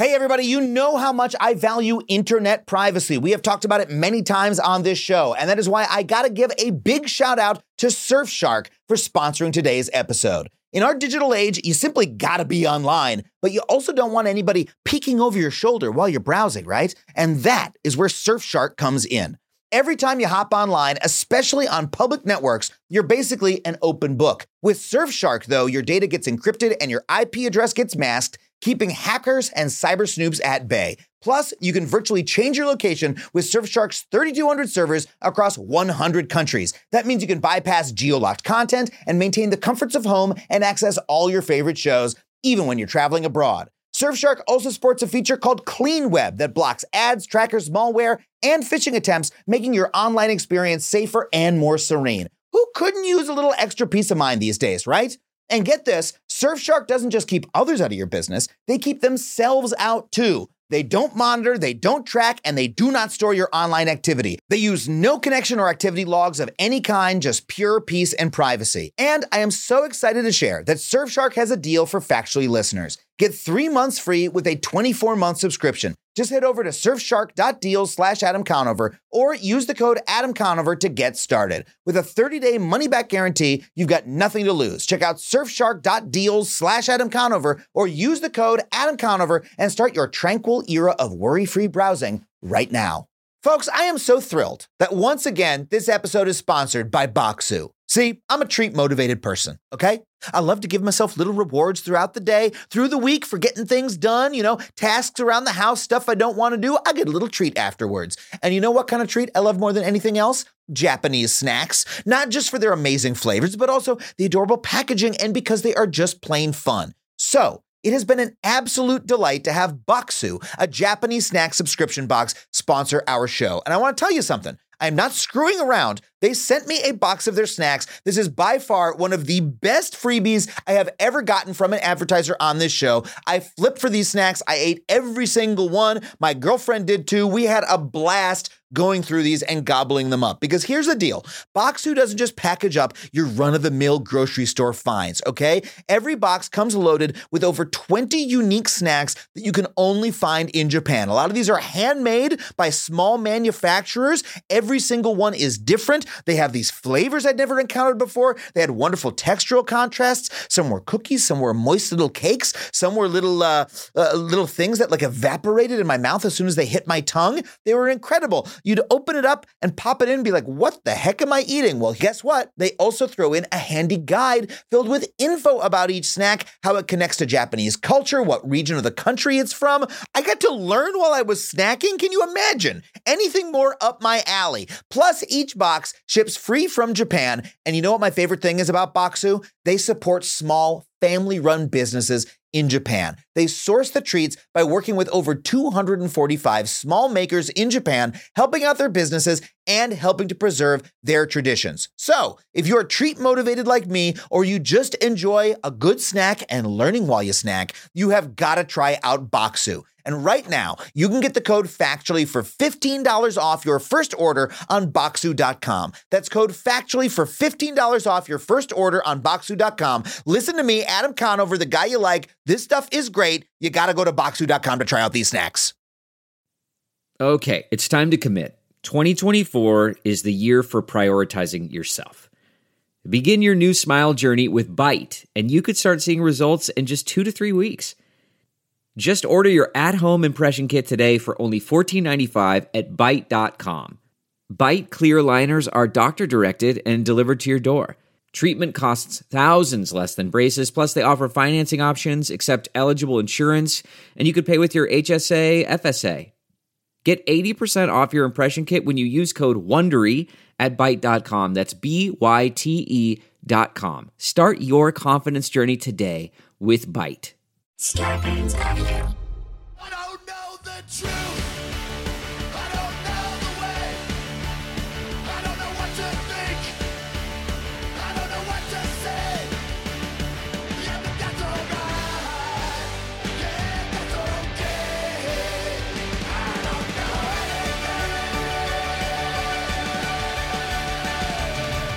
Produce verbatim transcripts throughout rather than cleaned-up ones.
Hey everybody, you know how much I value internet privacy. We have talked about it many times on this show, and that is why I gotta give a big shout out to Surfshark for sponsoring today's episode. In our digital age, you simply gotta be online, but you also don't want anybody peeking over your shoulder while you're browsing, right? And that is where Surfshark comes in. Every time you hop online, especially on public networks, you're basically an open book. With Surfshark, though, your data gets encrypted and your I P address gets masked, keeping hackers and cyber snoops at bay. Plus, you can virtually change your location with Surfshark's thirty-two hundred servers across one hundred countries. That means you can bypass geo-locked content and maintain the comforts of home and access all your favorite shows, even when you're traveling abroad. Surfshark also supports a feature called Clean Web that blocks ads, trackers, malware, and phishing attempts, making your online experience safer and more serene. Who couldn't use a little extra peace of mind these days, right? And get this, Surfshark doesn't just keep others out of your business, they keep themselves out too. They don't monitor, they don't track, and they do not store your online activity. They use no connection or activity logs of any kind, just pure peace and privacy. And I am so excited to share that Surfshark has a deal for Factually listeners. Get three months free with a twenty-four month subscription. Just head over to surfshark.deal slash Adam Conover or use the code Adam Conover to get started. With a thirty day money-back guarantee, you've got nothing to lose. Check out surfshark.deal slash Adam Conover or use the code Adam Conover and start your tranquil era of worry-free browsing right now. Folks, I am so thrilled that once again, this episode is sponsored by Bokksu. See, I'm a treat-motivated person, okay? I love to give myself little rewards throughout the day, through the week for getting things done, you know, tasks around the house, stuff I don't want to do. I get a little treat afterwards. And you know what kind of treat I love more than anything else? Japanese snacks. Not just for their amazing flavors, but also the adorable packaging and because they are just plain fun. So, it has been an absolute delight to have Bokksu, a Japanese snack subscription box, sponsor our show. And I want to tell you something. I'm not screwing around. They sent me a box of their snacks. This is by far one of the best freebies I have ever gotten from an advertiser on this show. I flipped for these snacks. I ate every single one. My girlfriend did too. We had a blast going through these and gobbling them up. Because here's the deal. Bokksu doesn't just package up your run-of-the-mill grocery store finds, okay? Every box comes loaded with over twenty unique snacks that you can only find in Japan. A lot of these are handmade by small manufacturers. Every single one is different. They have these flavors I'd never encountered before. They had wonderful textural contrasts. Some were cookies, some were moist little cakes, some were little uh, uh, little things that like evaporated in my mouth as soon as they hit my tongue. They were incredible. You'd open it up and pop it in and be like, what the heck am I eating? Well, guess what? They also throw in a handy guide filled with info about each snack, how it connects to Japanese culture, what region of the country it's from. I got to learn while I was snacking. Can you imagine? Anything more up my alley. Plus, each box ships free from Japan. And you know what my favorite thing is about Bokksu? They support small, family-run businesses in Japan. They source the treats by working with over two hundred forty-five small makers in Japan, helping out their businesses and helping to preserve their traditions. So, if you're treat motivated like me, or you just enjoy a good snack and learning while you snack, you have got to try out Bokksu. And right now, you can get the code FACTUALLY for fifteen dollars off your first order on Bokksu dot com. That's code FACTUALLY for fifteen dollars off your first order on Bokksu dot com. Listen to me, Adam Conover, the guy you like. This stuff is great. You got to go to Bokksu dot com to try out these snacks. Okay, it's time to commit. twenty twenty-four is the year for prioritizing yourself. Begin your new smile journey with Byte, and you could start seeing results in just two to three weeks. Just order your at-home impression kit today for only fourteen ninety-five at byte dot com. Byte clear aligners are doctor-directed and delivered to your door. Treatment costs thousands less than braces, plus they offer financing options, accept eligible insurance, and you could pay with your H S A, F S A. Get eighty percent off your impression kit when you use code WONDERY at byte dot com. That's B Y T E dot com. Start your confidence journey today with Byte. Scarpins Avenue. I don't know the truth. I don't know the way. I don't know what to think. I don't know what to say. Yeah, but that's alright. Yeah, that's okay. I don't know anything.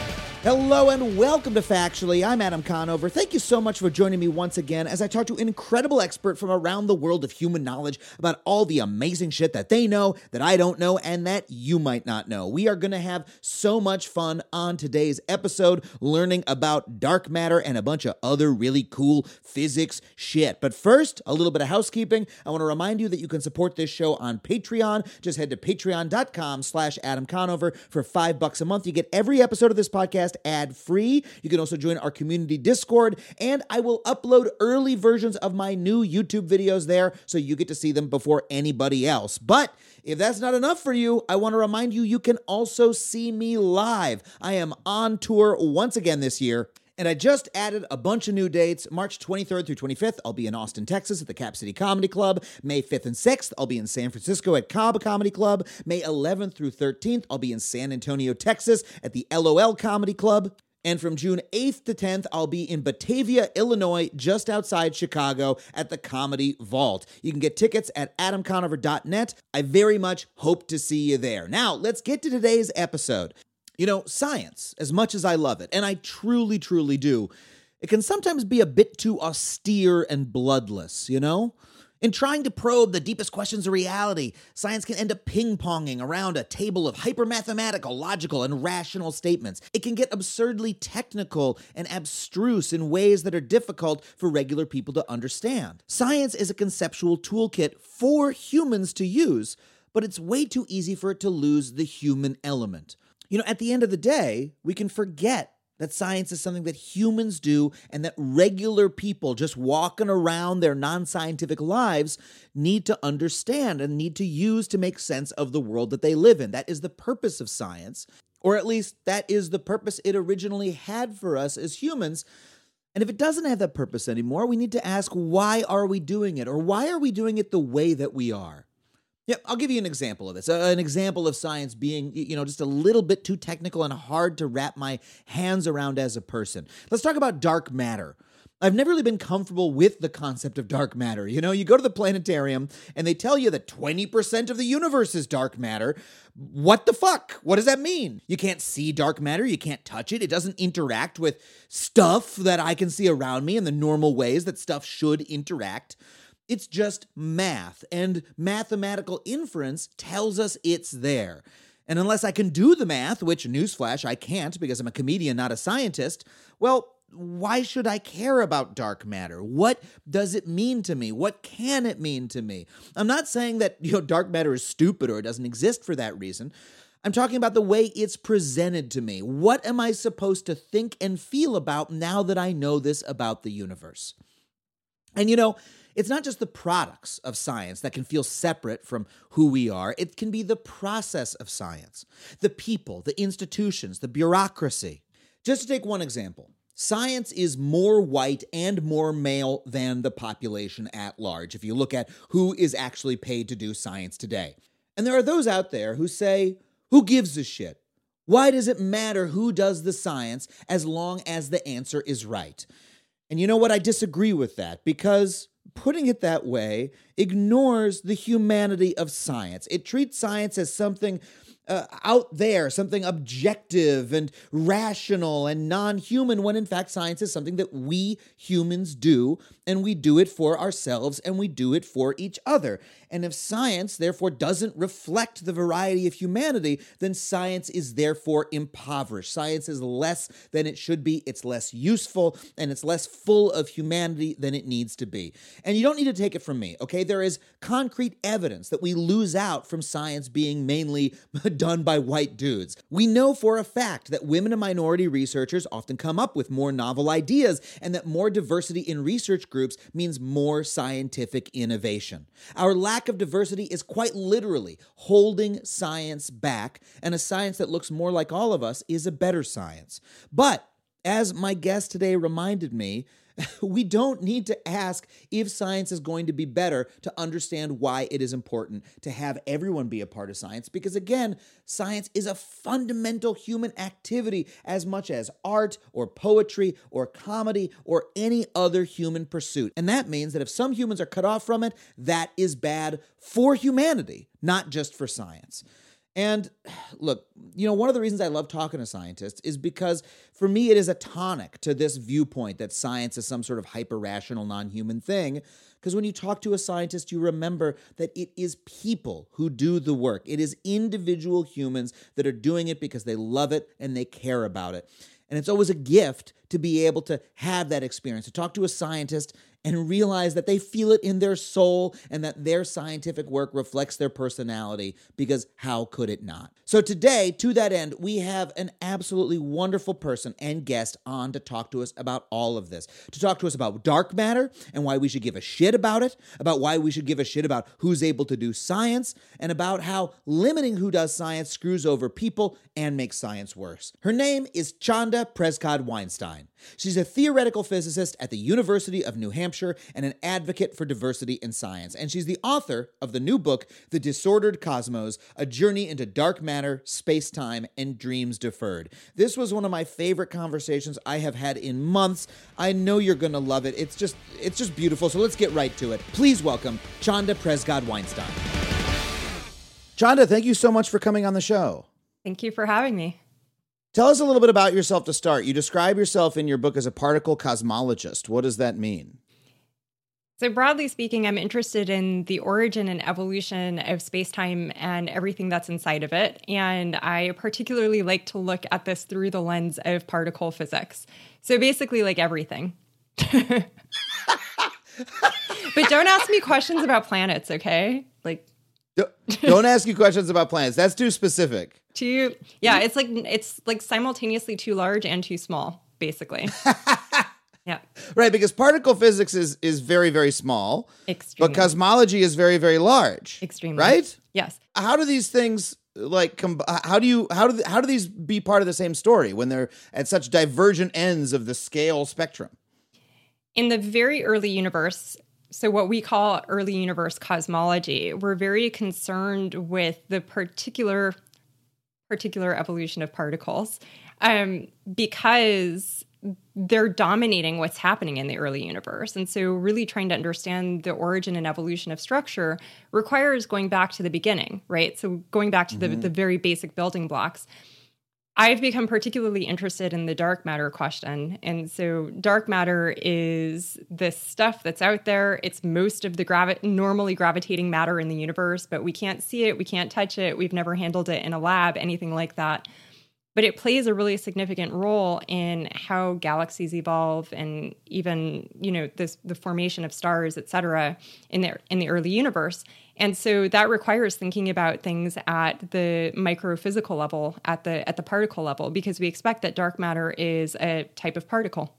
Hello and welcome to Factually. I'm Adam Conover. Thank you so much for joining me once again as I talk to an incredible expert from around the world of human knowledge about all the amazing shit that they know, that I don't know, and that you might not know. We are going to have so much fun on today's episode learning about dark matter and a bunch of other really cool physics shit. But first, a little bit of housekeeping. I want to remind you that you can support this show on Patreon. Just head to patreon.com slash Adam Conover for five bucks a month. You get every episode of this podcast ad-free. You can also join our community Discord, and I will upload early versions of my new YouTube videos there so you get to see them before anybody else. But if that's not enough for you, I want to remind you you can also see me live. I am on tour once again this year, and I just added a bunch of new dates. March twenty-third through twenty-fifth, I'll be in Austin, Texas at the Cap City Comedy Club. May fifth and sixth, I'll be in San Francisco at Cobb Comedy Club. May eleventh through thirteenth, I'll be in San Antonio, Texas at the L O L Comedy Club. And from June eighth to tenth, I'll be in Batavia, Illinois, just outside Chicago at the Comedy Vault. You can get tickets at adam conover dot net. I very much hope to see you there. Now, let's get to today's episode. You know, science, as much as I love it, and I truly, truly do, it can sometimes be a bit too austere and bloodless, you know? In trying to probe the deepest questions of reality, science can end up ping-ponging around a table of hyper-mathematical, logical, and rational statements. It can get absurdly technical and abstruse in ways that are difficult for regular people to understand. Science is a conceptual toolkit for humans to use, but it's way too easy for it to lose the human element. You know, at the end of the day, we can forget that science is something that humans do and that regular people just walking around their non-scientific lives need to understand and need to use to make sense of the world that they live in. That is the purpose of science, or at least that is the purpose it originally had for us as humans. And if it doesn't have that purpose anymore, we need to ask, why are we doing it? Or why are we doing it the way that we are? Yeah, I'll give you an example of this. Uh, an example of science being, you know, just a little bit too technical and hard to wrap my hands around as a person. Let's talk about dark matter. I've never really been comfortable with the concept of dark matter. You know, you go to the planetarium and they tell you that twenty percent of the universe is dark matter. What the fuck? What does that mean? You can't see dark matter. You can't touch it. It doesn't interact with stuff that I can see around me in the normal ways that stuff should interact. It's just math, and mathematical inference tells us it's there. And unless I can do the math, which, newsflash, I can't because I'm a comedian, not a scientist, well, why should I care about dark matter? What does it mean to me? What can it mean to me? I'm not saying that, you know, dark matter is stupid or it doesn't exist for that reason. I'm talking about the way it's presented to me. What am I supposed to think and feel about now that I know this about the universe? And, you know, it's not just the products of science that can feel separate from who we are. It can be the process of science, the people, the institutions, the bureaucracy. Just to take one example, science is more white and more male than the population at large, if you look at who is actually paid to do science today. And there are those out there who say, who gives a shit? Why does it matter who does the science as long as the answer is right? And you know what? I disagree with that because putting it that way ignores the humanity of science. It treats science as something uh, out there, something objective and rational and non-human, when in fact science is something that we humans do, and we do it for ourselves and we do it for each other. And if science therefore doesn't reflect the variety of humanity, then science is therefore impoverished. Science is less than it should be, it's less useful, and it's less full of humanity than it needs to be. And you don't need to take it from me, okay? There is concrete evidence that we lose out from science being mainly done by white dudes. We know for a fact that women and minority researchers often come up with more novel ideas, and that more diversity in research groups means more scientific innovation. Our lack of diversity is quite literally holding science back, and a science that looks more like all of us is a better science. But, as my guest today reminded me, we don't need to ask if science is going to be better to understand why it is important to have everyone be a part of science, because again, science is a fundamental human activity as much as art or poetry or comedy or any other human pursuit. And that means that if some humans are cut off from it, that is bad for humanity, not just for science. And look, you know, one of the reasons I love talking to scientists is because for me, it is a tonic to this viewpoint that science is some sort of hyper-rational, non-human thing. Because when you talk to a scientist, you remember that it is people who do the work. It is individual humans that are doing it because they love it and they care about it. And it's always a gift to be able to have that experience, to talk to a scientist and realize that they feel it in their soul and that their scientific work reflects their personality, because how could it not? So today, to that end, we have an absolutely wonderful person and guest on to talk to us about all of this, to talk to us about dark matter and why we should give a shit about it, about why we should give a shit about who's able to do science, and about how limiting who does science screws over people and makes science worse. Her name is Chanda Prescod-Weinstein. She's a theoretical physicist at the University of New Hampshire and an advocate for diversity in science. And she's the author of the new book, The Disordered Cosmos, A Journey into Dark Matter, Space-Time, and Dreams Deferred. This was one of my favorite conversations I have had in months. I know you're going to love it. It's just, it's just beautiful. So let's get right to it. Please welcome Chanda Prescod-Weinstein. Chanda, thank you so much for coming on the show. Thank you for having me. Tell us a little bit about yourself to start. You describe yourself in your book as a particle cosmologist. What does that mean? So broadly speaking, I'm interested in the origin and evolution of space-time and everything that's inside of it. And I particularly like to look at this through the lens of particle physics. So basically like everything. But don't ask me questions about planets, okay? Like, don't ask you questions about planets. That's too specific. Too, yeah, it's like it's like simultaneously too large and too small, basically. Yeah. Right, because particle physics is is very, very small. Extremely. But cosmology is very, very large. Extremely. Right? Yes. How do these things like com- how do you how do th- how do these be part of the same story when they're at such divergent ends of the scale spectrum? In the very early universe, so what we call early universe cosmology, we're very concerned with the particular particular evolution of particles um, because they're dominating what's happening in the early universe. And so really trying to understand the origin and evolution of structure requires going back to the beginning, right? So going back to mm-hmm. the, the very basic building blocks. I've become particularly interested in the dark matter question. And so dark matter is this stuff that's out there. It's most of the gravi- normally gravitating matter in the universe, but we can't see it. We can't touch it. We've never handled it in a lab, anything like that. But it plays a really significant role in how galaxies evolve and even, you know, this, the formation of stars, et cetera, in the, in the early universe. And so that requires thinking about things at the microphysical level, at the at the particle level, because we expect that dark matter is a type of particle.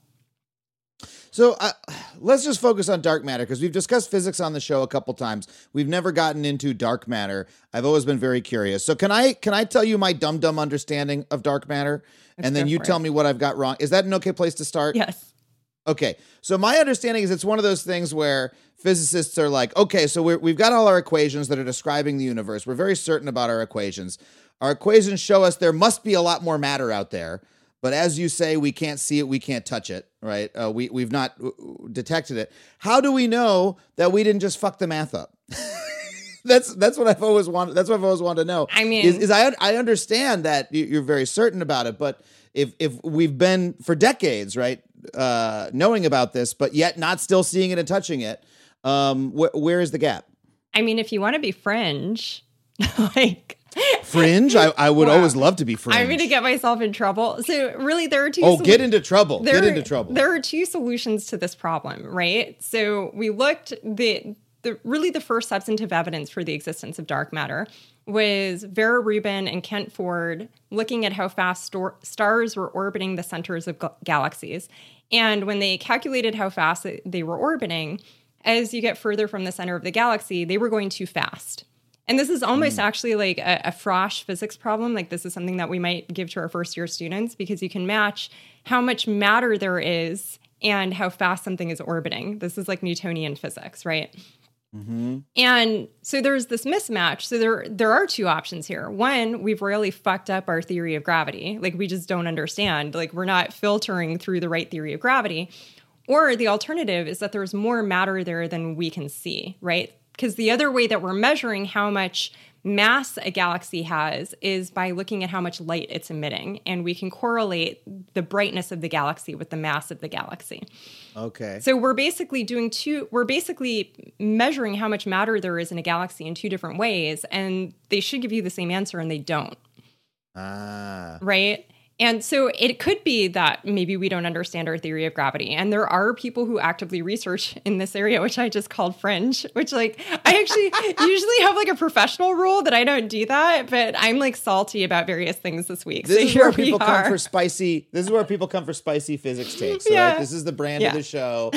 So uh, let's just focus on dark matter, because we've discussed physics on the show a couple times. We've never gotten into dark matter. I've always been very curious. So can I can I tell you my dumb dumb understanding of dark matter, Let's and then you tell it. me what I've got wrong? Is that an okay place to start? Yes. Okay. So my understanding is it's one of those things where physicists are like, okay, so we're, we've got all our equations that are describing the universe. We're very certain about our equations. Our equations show us there must be a lot more matter out there. But as you say, we can't see it, we can't touch it, right? Uh, we, we've not uh, detected it. How do we know that we didn't just fuck the math up? that's that's what I've always wanted. That's what I've always wanted to know. I mean, is, is I I understand that you're very certain about it, but if if we've been for decades, right, uh, knowing about this, but yet not still seeing it and touching it, um, wh- where is the gap? I mean, if you want to be fringe, like. Fringe? I, I would Wow. always love to be fringe. I'm going to get myself in trouble. So really, there are two. Oh, solu- get into trouble. There, Get into trouble. There are two solutions to this problem, right? So we looked, the, the really the first substantive evidence for the existence of dark matter was Vera Rubin and Kent Ford looking at how fast stor- stars were orbiting the centers of ga- galaxies. And when they calculated how fast they were orbiting, as you get further from the center of the galaxy, they were going too fast. And this is almost mm. actually like a, a Frosch physics problem. Like this is something that we might give to our first year students, because you can match how much matter there is and how fast something is orbiting. This is like Newtonian physics, right? Mm-hmm. And so there's this mismatch. So there, there are two options here. One, we've really fucked up our theory of gravity. Like we just don't understand. Like we're not filtering through the right theory of gravity. Or the alternative is that there's more matter there than we can see, right? Because the other way that we're measuring how much mass a galaxy has is by looking at how much light it's emitting. And we can correlate the brightness of the galaxy with the mass of the galaxy. Okay. So we're basically doing two, we're basically measuring how much matter there is in a galaxy in two different ways. And they should give you the same answer and they don't. Ah. Right? And so it could be that maybe we don't understand our theory of gravity. And there are people who actively research in this area, which I just called fringe, which like I actually usually have like a professional rule that I don't do that, but I'm like salty about various things this week. This so is here where we people are. come for spicy. This is where people come for spicy physics takes. All Yeah. right? This is the brand Yeah. of the show.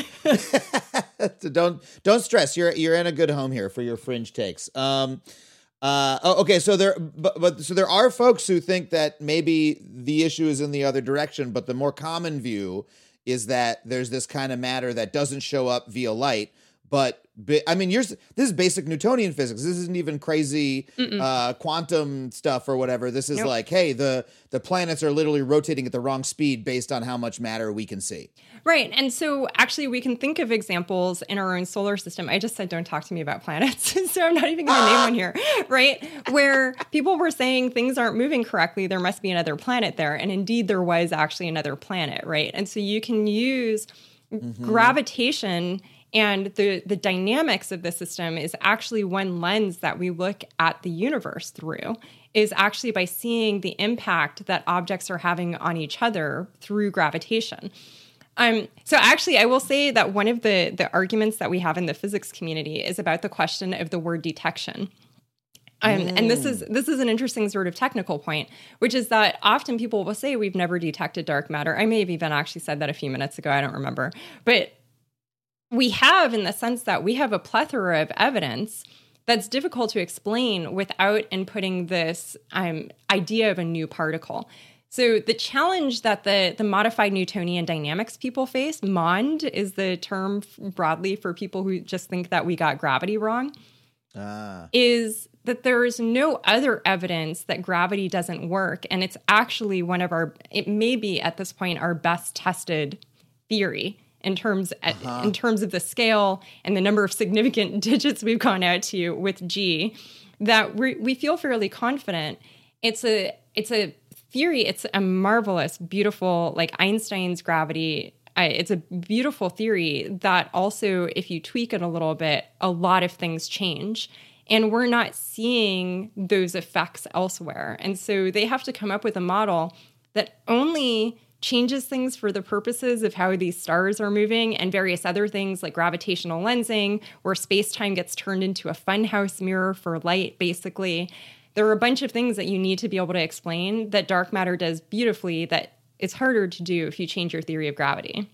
So don't don't stress. You're you're in a good home here for your fringe takes. Um, uh, oh, okay. So there, but, but so there are folks who think that maybe the issue is in the other direction, but the more common view is that there's this kind of matter that doesn't show up via light. But I mean, you're, this is basic Newtonian physics. This isn't even crazy uh, quantum stuff or whatever. This is Nope. like, hey, the the planets are literally rotating at the wrong speed based on how much matter we can see. Right. And so actually we can think of examples in our own solar system. I just said, don't talk to me about planets. So I'm not even going to name one here, right? Where people were saying things aren't moving correctly. There must be another planet there. And indeed there was actually another planet, right? And so you can use mm-hmm. gravitation and the, the dynamics of the system is actually one lens that we look at the universe through, is actually by seeing the impact that objects are having on each other through gravitation. Um, so actually, I will say that one of the, the arguments that we have in the physics community is about the question of the word detection. Um, mm. And this is this is an interesting sort of technical point, which is that often people will say we've never detected dark matter. I may have even actually said that a few minutes ago. I don't remember. But we have, in the sense that we have a plethora of evidence that's difficult to explain without inputting this um, idea of a new particle. So the challenge that the, the modified Newtonian dynamics people face, MOND is the term broadly for people who just think that we got gravity wrong, Ah. is that there is no other evidence that gravity doesn't work. And it's actually one of our, it may be at this point, our best tested theory in terms uh-huh. in terms of the scale and the number of significant digits we've gone out to with G, that we we feel fairly confident. It's a it's a theory. It's a marvelous, beautiful, like Einstein's gravity. Uh, it's a beautiful theory that also, if you tweak it a little bit, a lot of things change. And we're not seeing those effects elsewhere. And so they have to come up with a model that only changes things for the purposes of how these stars are moving and various other things like gravitational lensing, where space-time gets turned into a funhouse mirror for light, basically. There are a bunch of things that you need to be able to explain that dark matter does beautifully that it's harder to do if you change your theory of gravity.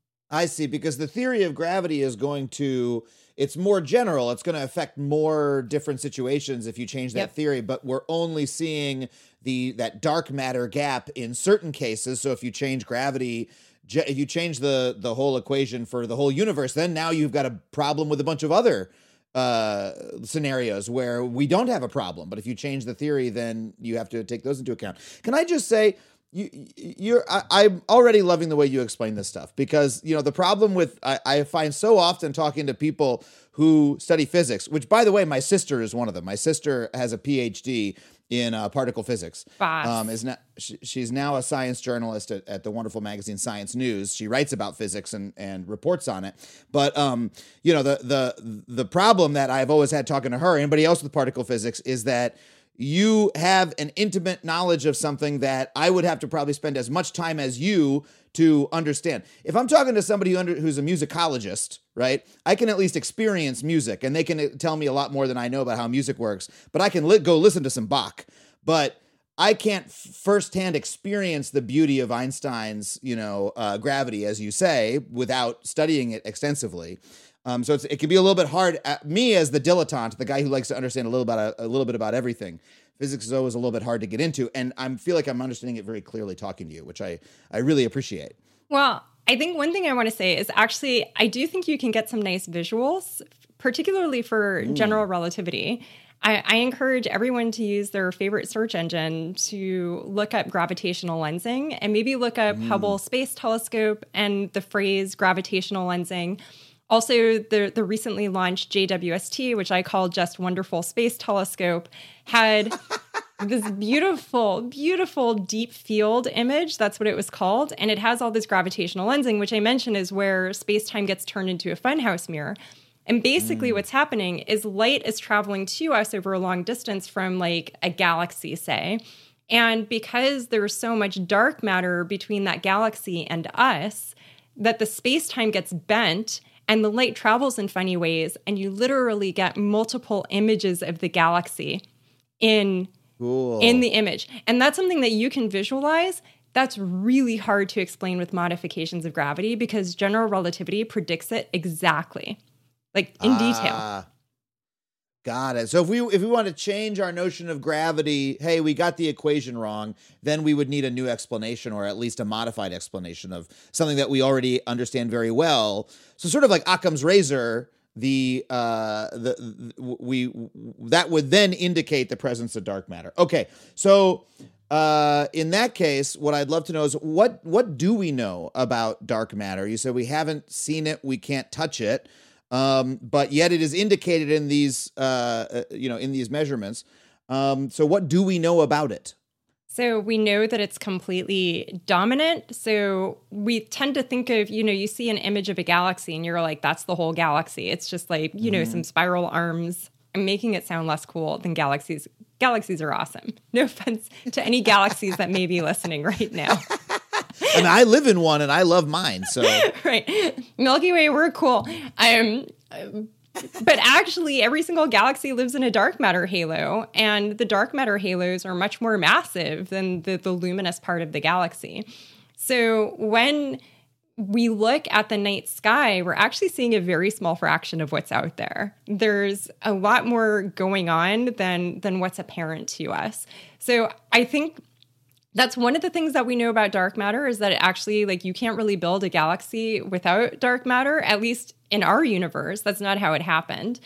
I see, because the theory of gravity is going to, it's more general. It's going to affect more different situations if you change that Yep. theory, but we're only seeing the that dark matter gap in certain cases. So if you change gravity, ge- if you change the the whole equation for the whole universe, then now you've got a problem with a bunch of other uh, scenarios where we don't have a problem. But if you change the theory, then you have to take those into account. Can I just say, You, you're. I, I'm already loving the way you explain this stuff, because you know the problem with I, I find so often talking to people who study physics, which by the way, my sister is one of them. My sister has a P H D in uh, particle physics. Boss. Um, is now she, she's now a science journalist at, at the wonderful magazine Science News. She writes about physics and and reports on it. But um, you know the the the problem that I've always had talking to her, anybody else with particle physics, is that you have an intimate knowledge of something that I would have to probably spend as much time as you to understand. If I'm talking to somebody who under, who's a musicologist, right, I can at least experience music, and they can tell me a lot more than I know about how music works, but I can li- go listen to some Bach. But I can't f- firsthand experience the beauty of Einstein's, you know, uh, gravity, as you say, without studying it extensively. Um, so it's, it can be a little bit hard. At me as the dilettante, the guy who likes to understand a little about a, a little bit about everything, physics is always a little bit hard to get into, and I feel like I'm understanding it very clearly talking to you, which I I really appreciate. Well, I think one thing I want to say is actually I do think you can get some nice visuals, particularly for mm. general relativity. I, I encourage everyone to use their favorite search engine to look up gravitational lensing and maybe look up mm. Hubble Space Telescope and the phrase gravitational lensing. Also, the, the recently launched J W S T, which I call Just Wonderful Space Telescope, had this beautiful, beautiful deep field image. That's what it was called. And it has all this gravitational lensing, which I mentioned is where space-time gets turned into a funhouse mirror. And basically mm. what's happening is light is traveling to us over a long distance from like a galaxy, say. And because there's so much dark matter between that galaxy and us, that the space-time gets bent and the light travels in funny ways, and you literally get multiple images of the galaxy in, cool. in the image. And that's something that you can visualize. That's really hard to explain with modifications of gravity because general relativity predicts it exactly, like in ah, detail. Got it. So if we if we want to change our notion of gravity, hey, we got the equation wrong, then we would need a new explanation or at least a modified explanation of something that we already understand very well. So sort of like Occam's razor, the uh, the, the we that would then indicate the presence of dark matter. Okay, so uh, in that case, what I'd love to know is what what do we know about dark matter? You said we haven't seen it, we can't touch it. Um, but yet it is indicated in these, uh, you know, in these measurements. Um, so what do we know about it? So we know that it's completely dominant. So we tend to think of, you know, you see an image of a galaxy and you're like, that's the whole galaxy. It's just like, you know, mm. some spiral arms. I'm making it sound less cool than galaxies. Galaxies are awesome. No offense to any galaxies that may be listening right now. And I live in one and I love mine. So right. Milky Way, we're cool. Um, but actually, every single galaxy lives in a dark matter halo. And the dark matter halos are much more massive than the, the luminous part of the galaxy. So when we look at the night sky, we're actually seeing a very small fraction of what's out there. There's a lot more going on than, than what's apparent to us. So I think that's one of the things that we know about dark matter is that it actually, like, you can't really build a galaxy without dark matter, at least in our universe. That's not how it happened.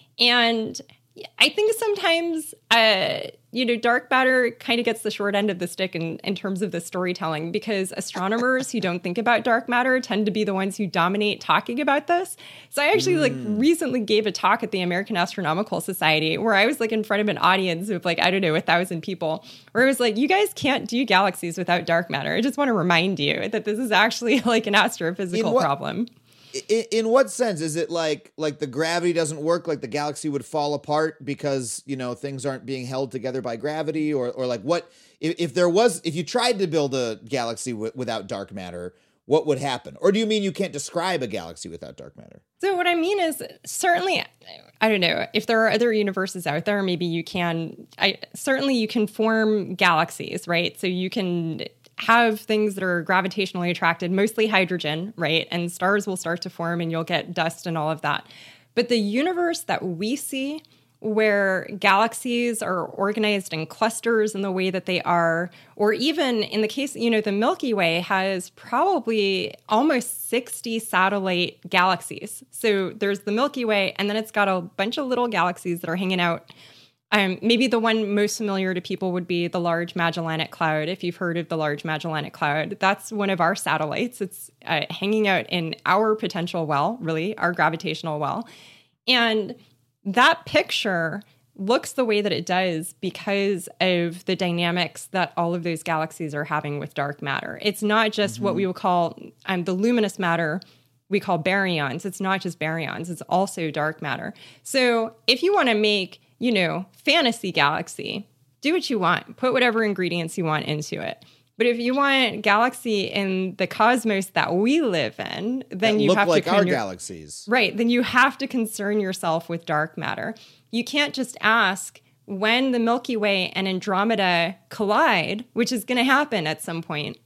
And I think sometimes, uh, you know, dark matter kind of gets the short end of the stick in, in terms of the storytelling because astronomers who don't think about dark matter tend to be the ones who dominate talking about this. So I actually mm. like recently gave a talk at the American Astronomical Society where I was like in front of an audience of like, I don't know, a thousand people, where it was like, you guys can't do galaxies without dark matter. I just want to remind you that this is actually like an astrophysical what- problem. In, in what sense? Is it like like the gravity doesn't work, like the galaxy would fall apart because, you know, things aren't being held together by gravity? Or or like what, if, if there was, if you tried to build a galaxy w- without dark matter, what would happen? Or do you mean you can't describe a galaxy without dark matter? So what I mean is certainly, I don't know, if there are other universes out there, maybe you can, I certainly you can form galaxies, right? So you can have things that are gravitationally attracted, mostly hydrogen, right? And stars will start to form and you'll get dust and all of that. But the universe that we see, where galaxies are organized in clusters in the way that they are, or even in the case, you know, the Milky Way has probably almost sixty satellite galaxies. So there's the Milky Way, and then it's got a bunch of little galaxies that are hanging out. Um, maybe the one most familiar to people would be the Large Magellanic Cloud. If you've heard of the Large Magellanic Cloud, that's one of our satellites. It's uh, hanging out in our potential well, really, our gravitational well. And that picture looks the way that it does because of the dynamics that all of those galaxies are having with dark matter. It's not just mm-hmm. what we would call um, the luminous matter we call baryons. It's not just baryons. It's also dark matter. So if you want to make, you know, fantasy galaxy, do what you want. Put whatever ingredients you want into it. But if you want galaxy in the cosmos that we live in, then that you look have like to our con- galaxies. Right. Then you have to concern yourself with dark matter. You can't just ask when the Milky Way and Andromeda collide, which is going to happen at some point.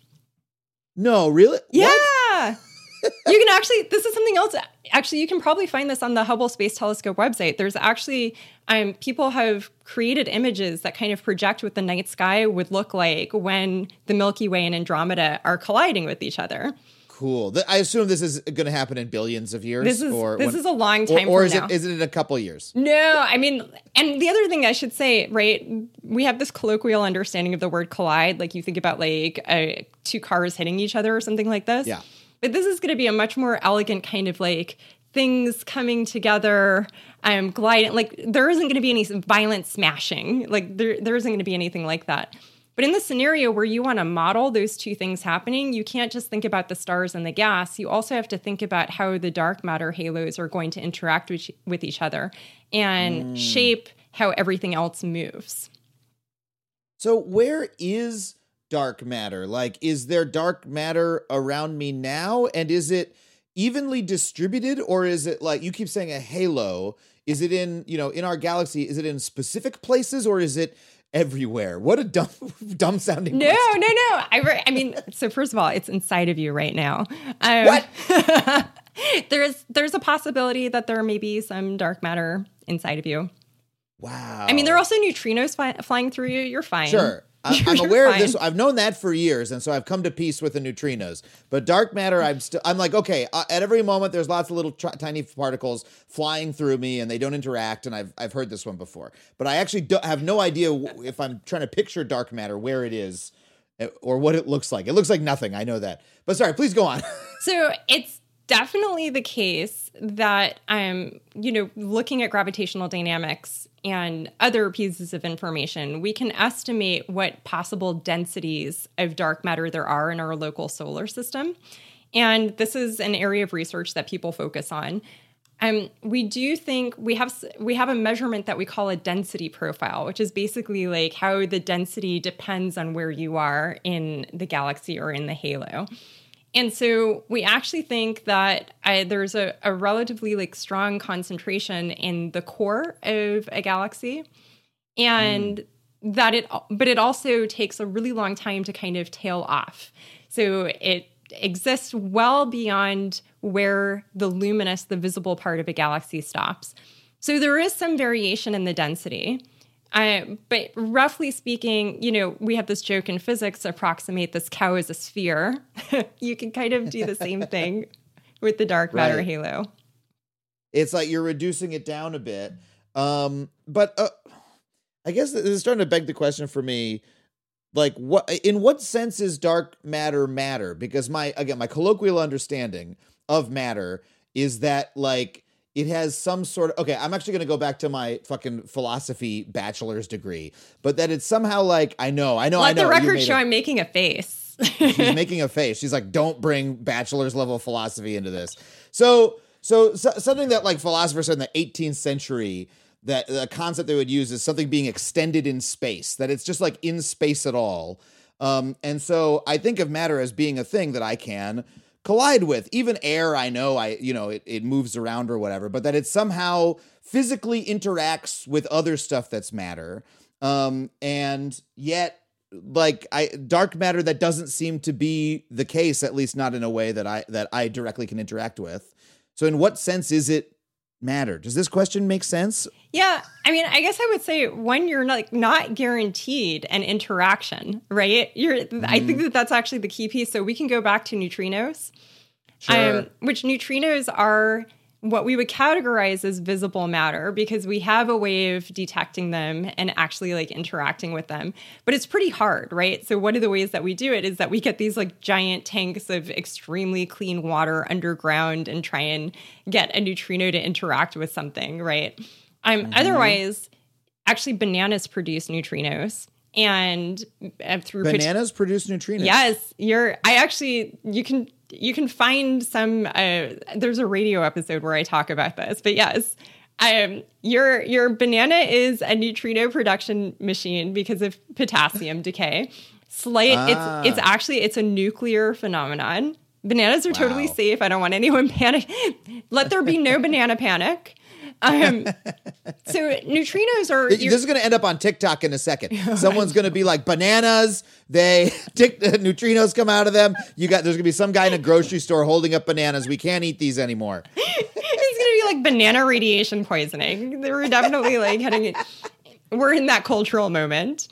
No, really? Yeah. What? You can actually, this is something else. Actually, you can probably find this on the Hubble Space Telescope website. There's actually, um, people have created images that kind of project what the night sky would look like when the Milky Way and Andromeda are colliding with each other. Cool. I assume this is going to happen in billions of years. This is or this when, is a long time or, or from is now. it is it in a couple of years? No, I mean, and the other thing I should say, right? We have this colloquial understanding of the word collide, like you think about like uh, two cars hitting each other or something like this. Yeah. But this is going to be a much more elegant kind of like things coming together, um, gliding. Like there isn't going to be any violent smashing. Like there, there isn't going to be anything like that. But in the scenario where you want to model those two things happening, you can't just think about the stars and the gas. You also have to think about how the dark matter halos are going to interact with, with each other and mm. shape how everything else moves. So where is dark matter? Like, is there dark matter around me now? And is it evenly distributed, or is it like, you keep saying a halo? Is it in, you know, in our galaxy, is it in specific places, or is it everywhere? What a dumb, dumb sounding. No, question. no, no. I, re- I mean, so first of all, it's inside of you right now. Um, what? there's, there's a possibility that there may be some dark matter inside of you. Wow. I mean, there are also neutrinos fly- flying through you. You're fine. Sure. I, I'm You're aware fine. of this. I've known that for years, and so I've come to peace with the neutrinos. But dark matter, I'm still. I'm like, okay. Uh, at every moment, there's lots of little tr- tiny particles flying through me, and they don't interact. And I've I've heard this one before, but I actually do, have no idea w- if I'm trying to picture dark matter, where it is, uh, or what it looks like. It looks like nothing. I know that. But sorry, please go on. So it's definitely the case that I'm, you know, looking at gravitational dynamics and other pieces of information, we can estimate what possible densities of dark matter there are in our local solar system. And this is an area of research that people focus on. Um, we do think we have we have a measurement that we call a density profile, which is basically like how the density depends on where you are in the galaxy or in the halo. And so we actually think that uh, there's a, a relatively like strong concentration in the core of a galaxy, and mm. that it, but it also takes a really long time to kind of tail off. So it exists well beyond where the luminous, the visible part of a galaxy stops. So there is some variation in the density. Uh, but roughly speaking, you know, we have this joke in physics, approximate this cow as a sphere. You can kind of do the same thing with the dark matter right. halo. It's like you're reducing it down a bit. Um, but uh, I guess this is starting to beg the question for me, like, what in what sense is dark matter matter? Because my, again, my colloquial understanding of matter is that, like, it has some sort of, okay, I'm actually going to go back to my fucking philosophy bachelor's degree, but that it's somehow like, I know, I know, Let I know. the record you show a, I'm making a face. She's making a face. She's like, don't bring bachelor's level philosophy into this. So, so, so something that like philosophers said in the eighteenth century, that the concept they would use is something being extended in space, that it's just like in space at all. Um, and so I think of matter as being a thing that I can collide with. Even air, I know, I you know, it, it moves around or whatever, but that it somehow physically interacts with other stuff that's matter. Um, and yet, like, I dark matter, that doesn't seem to be the case, at least not in a way that I that I directly can interact with. So in what sense is it matter? Does this question make sense? Yeah, I mean, I guess I would say when you're like not guaranteed an interaction, right? You're. Mm. I think that that's actually the key piece. So we can go back to neutrinos, sure. um, which neutrinos are what we would categorize as visible matter because we have a way of detecting them and actually like interacting with them. But it's pretty hard, right? So one of the ways that we do it is that we get these like giant tanks of extremely clean water underground and try and get a neutrino to interact with something, right? Um, mm-hmm. Otherwise, actually bananas produce neutrinos. And uh, through bananas pot- produce neutrinos. Yes, you're. I actually you can you can find some. Uh, there's a radio episode where I talk about this, but yes, um, your your banana is a neutrino production machine because of potassium decay. Slight. Ah. It's it's actually it's a nuclear phenomenon. Bananas are wow. totally safe. I don't want anyone panic. Let there be no banana panic. Um, so neutrinos are... This is going to end up on TikTok in a second. Someone's going to be like, bananas, they tic- neutrinos come out of them. You got There's going to be some guy in a grocery store holding up bananas. We can't eat these anymore. It's going to be like banana radiation poisoning. We're definitely like heading it. We're in that cultural moment.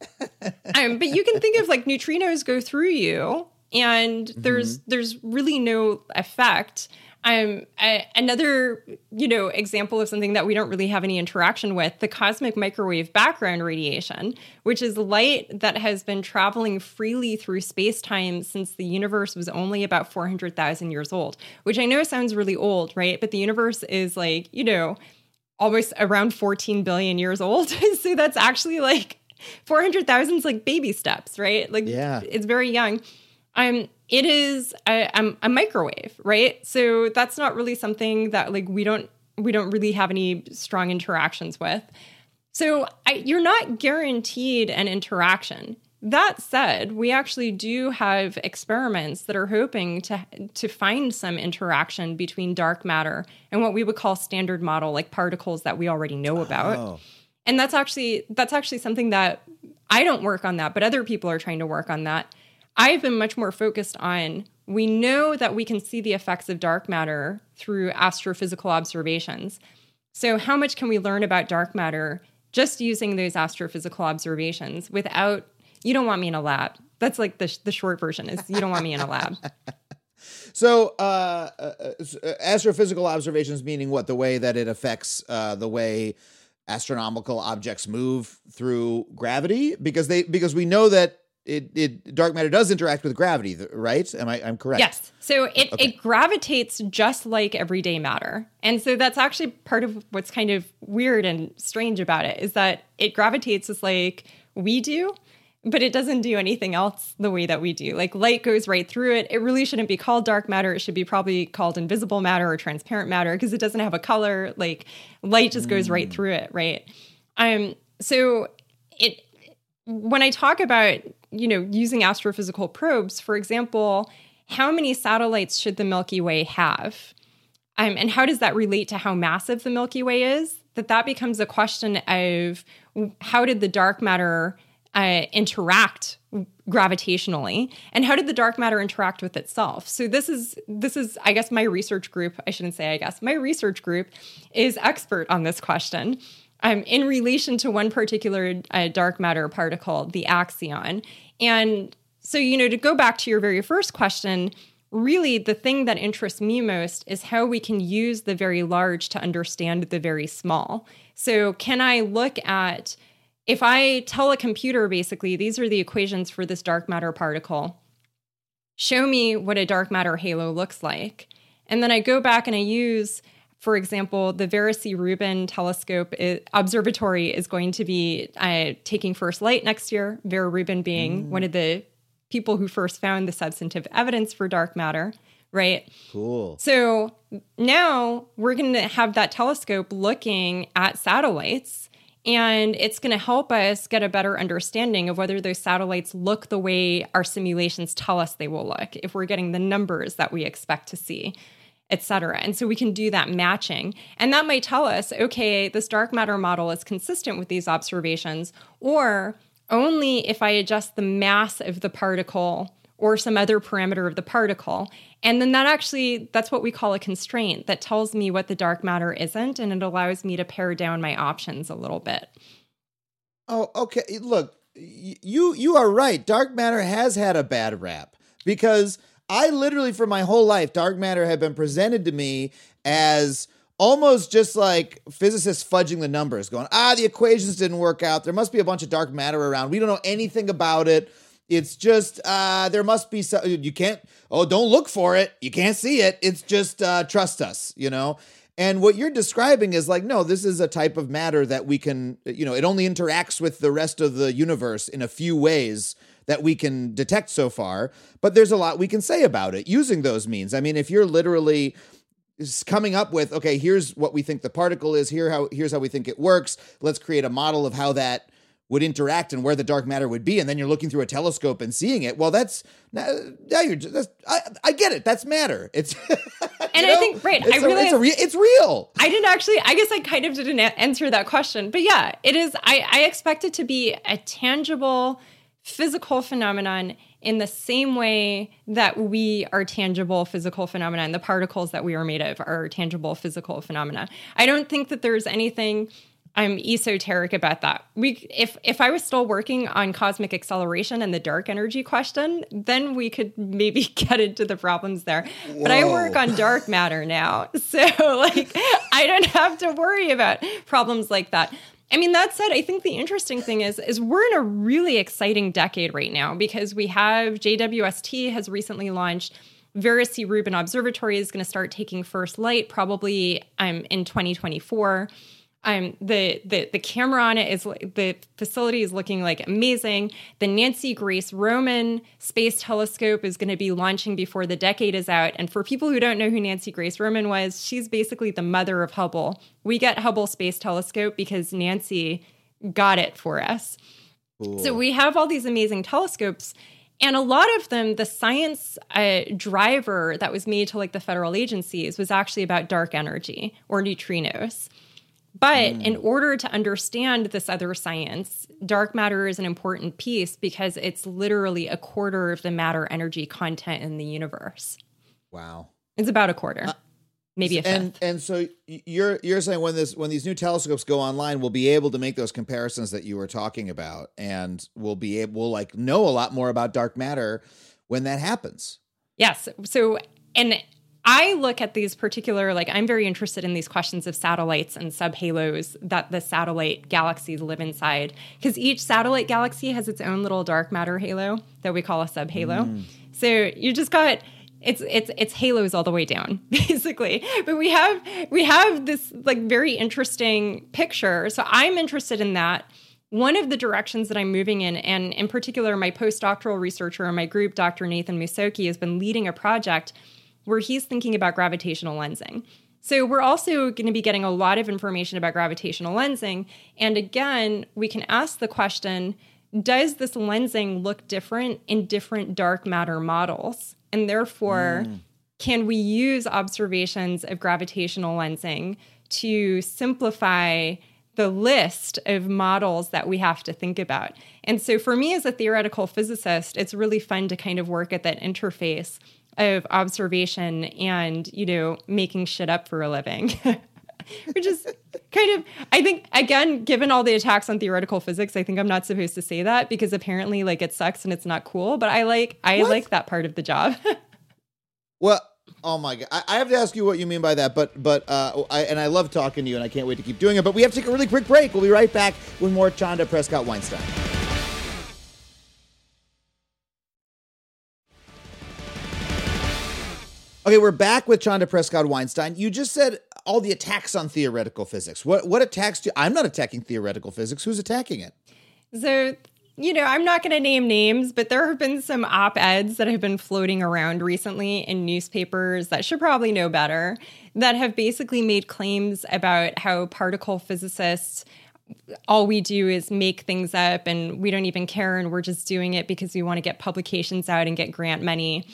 Um, but you can think of like neutrinos go through you and there's mm-hmm. there's really no effect. Um, a, another, you know, example of something that we don't really have any interaction with, the cosmic microwave background radiation, which is light that has been traveling freely through space-time since the universe was only about four hundred thousand years old, which I know sounds really old, right? But the universe is like, you know, almost around fourteen billion years old. So that's actually like four hundred thousand is like baby steps, right? Like, yeah. It's very young. Um, it is a, a, a microwave, right? So that's not really something that like we don't we don't really have any strong interactions with. So I, you're not guaranteed an interaction. That said, we actually do have experiments that are hoping to to find some interaction between dark matter and what we would call standard model, like particles that we already know about. Oh. And that's actually that's actually something that I don't work on that, but other people are trying to work on that. I've been much more focused on, we know that we can see the effects of dark matter through astrophysical observations. So how much can we learn about dark matter just using those astrophysical observations without, you don't want me in a lab. That's like the, the short version is you don't want me in a lab. So uh, uh, astrophysical observations, meaning what? The way that it affects uh, the way astronomical objects move through gravity? Because they because we know that It, it dark matter does interact with gravity, right? Am I? I'm correct. Yes. So it, Okay. it gravitates just like everyday matter, and so that's actually part of what's kind of weird and strange about it is that it gravitates just like we do, but it doesn't do anything else the way that we do. Like light goes right through it. It really shouldn't be called dark matter. It should be probably called invisible matter or transparent matter because it doesn't have a color. Like light just goes right through it, right? Um. So it when I talk about you know, using astrophysical probes, for example, how many satellites should the Milky Way have? Um, and how does that relate to how massive the Milky Way is? That that becomes a question of how did the dark matter uh, interact gravitationally, and how did the dark matter interact with itself? So this is this is, I guess, my research group. I shouldn't say I guess my research group is expert on this question. Um, in relation to one particular uh, dark matter particle, the axion. And so, you know, to go back to your very first question, really the thing that interests me most is how we can use the very large to understand the very small. So can I look at, if I tell a computer, basically, these are the equations for this dark matter particle, show me what a dark matter halo looks like. And then I go back and I use, for example, the Vera C. Rubin telescope is, observatory is going to be uh, taking first light next year, Vera Rubin being mm. one of the people who first found the substantive evidence for dark matter, right? Cool. So now we're going to have that telescope looking at satellites, and it's going to help us get a better understanding of whether those satellites look the way our simulations tell us they will look, if we're getting the numbers that we expect to see, et cetera. And so we can do that matching. And that might tell us, okay, this dark matter model is consistent with these observations, or only if I adjust the mass of the particle or some other parameter of the particle. And then that actually, that's what we call a constraint that tells me what the dark matter isn't, and it allows me to pare down my options a little bit. Oh, okay. Look, you you are right. Dark matter has had a bad rap because I literally, for my whole life, dark matter had been presented to me as almost just like physicists fudging the numbers, going, ah, the equations didn't work out. There must be a bunch of dark matter around. We don't know anything about it. It's just, uh, there must be some, you can't, oh, don't look for it. You can't see it. It's just, uh, trust us, you know? And what you're describing is like, no, this is a type of matter that we can, you know, it only interacts with the rest of the universe in a few ways that we can detect so far, but there's a lot we can say about it using those means. I mean, if you're literally coming up with, okay, here's what we think the particle is, here how here's how we think it works, let's create a model of how that would interact and where the dark matter would be, and then you're looking through a telescope and seeing it. Well, that's now, now you're just, that's, I, I get it. That's matter. It's and know, I think right. It's I a, really it's, a re- it's real. I didn't actually. I guess I kind of didn't answer that question, but yeah, it is. I, I expect it to be a tangible physical phenomenon in the same way that we are tangible physical phenomena, and the particles that we are made of are tangible physical phenomena. I don't think that there's anything I'm esoteric about that. We, if if I was still working on cosmic acceleration and the dark energy question, then we could maybe get into the problems there. Whoa. But I work on dark matter now, so like I don't have to worry about problems like that. I mean, that said, I think the interesting thing is, is we're in a really exciting decade right now because we have J W S T has recently launched. Vera C. Rubin Observatory is going to start taking first light probably um, in twenty twenty-four. Um, the, the the camera on it is, the facility is looking like amazing. The Nancy Grace Roman Space Telescope is going to be launching before the decade is out. And for people who don't know who Nancy Grace Roman was, she's basically the mother of Hubble. We get Hubble Space Telescope because Nancy got it for us. Cool. So we have all these amazing telescopes. And a lot of them, the science uh, driver that was made to like the federal agencies was actually about dark energy or neutrinos. But mm. in order to understand this other science, dark matter is an important piece because it's literally a quarter of the matter energy content in the universe. Wow. It's about a quarter, uh, maybe a fifth. And and so you're you're saying when this when these new telescopes go online, we'll be able to make those comparisons that you were talking about, and we'll be able we'll like know a lot more about dark matter when that happens. Yes. So and I look at these particular, like, I'm very interested in these questions of satellites and subhalos that the satellite galaxies live inside. Because each satellite galaxy has its own little dark matter halo that we call a subhalo. Mm. So you just got, it's it's it's halos all the way down, basically. But we have we have this, like, very interesting picture. So I'm interested in that. One of the directions that I'm moving in, and in particular, my postdoctoral researcher in my group, Doctor Nathan Musoki, has been leading a project where he's thinking about gravitational lensing. So we're also going to be getting a lot of information about gravitational lensing. And again, we can ask the question, does this lensing look different in different dark matter models? And therefore, mm. can we use observations of gravitational lensing to simplify the list of models that we have to think about? And so for me as a theoretical physicist, it's really fun to kind of work at that interface of observation and, you know, making shit up for a living. Which is kind of, I think, again, given all the attacks on theoretical physics, I think I'm not supposed to say that because apparently, like, it sucks and it's not cool. But I like, I what? like that part of the job. Well, oh my God, I, I have to ask you what you mean by that. But, but, uh, I, and I love talking to you, and I can't wait to keep doing it. But we have to take a really quick break. We'll be right back with more Chanda Prescott-Weinstein. Okay, we're back with Chanda Prescott-Weinstein. You just said all the attacks on theoretical physics. What what attacks do you, I'm not attacking theoretical physics. Who's attacking it? So, you know, I'm not going to name names, but there have been some op-eds that have been floating around recently in newspapers that should probably know better, that have basically made claims about how particle physicists, all we do is make things up and we don't even care and we're just doing it because we want to get publications out and get grant money.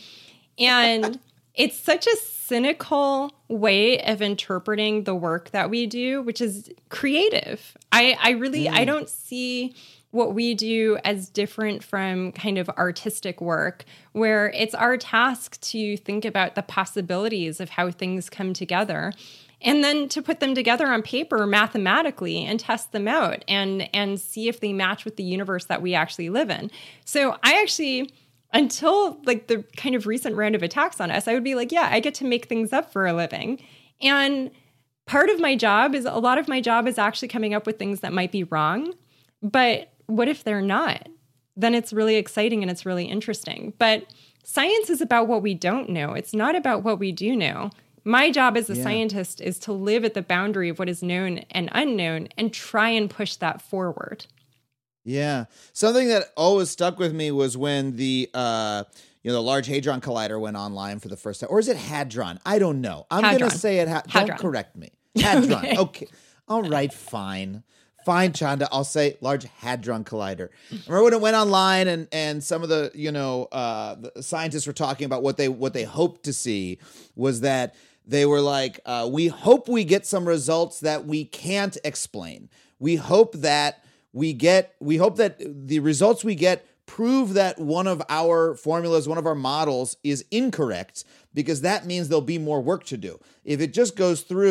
And it's such a cynical way of interpreting the work that we do, which is creative. I, I really, mm. I don't see what we do as different from kind of artistic work, where it's our task to think about the possibilities of how things come together and then to put them together on paper mathematically and test them out and, and see if they match with the universe that we actually live in. So I actually... Until like the kind of recent round of attacks on us, I would be like, yeah, I get to make things up for a living. And part of my job is, a lot of my job is actually coming up with things that might be wrong. But what if they're not? Then it's really exciting and it's really interesting. But science is about what we don't know. It's not about what we do know. My job as a yeah. scientist is to live at the boundary of what is known and unknown and try and push that forward. Yeah. Something that always stuck with me was when the, uh, you know, the Large Hadron Collider went online for the first time. Or is it Hadron? I don't know. I'm going to say it. Ha- don't correct me. Hadron. Okay. okay. All right. Fine. Fine, Chanda. I'll say Large Hadron Collider. Remember when it went online and, and some of the, you know, uh, the scientists were talking about what they what they hoped to see was that they were like, uh, we hope we get some results that we can't explain. We hope that We get, we hope that the results we get prove that one of our formulas, one of our models is incorrect, because that means there'll be more work to do. If it just goes through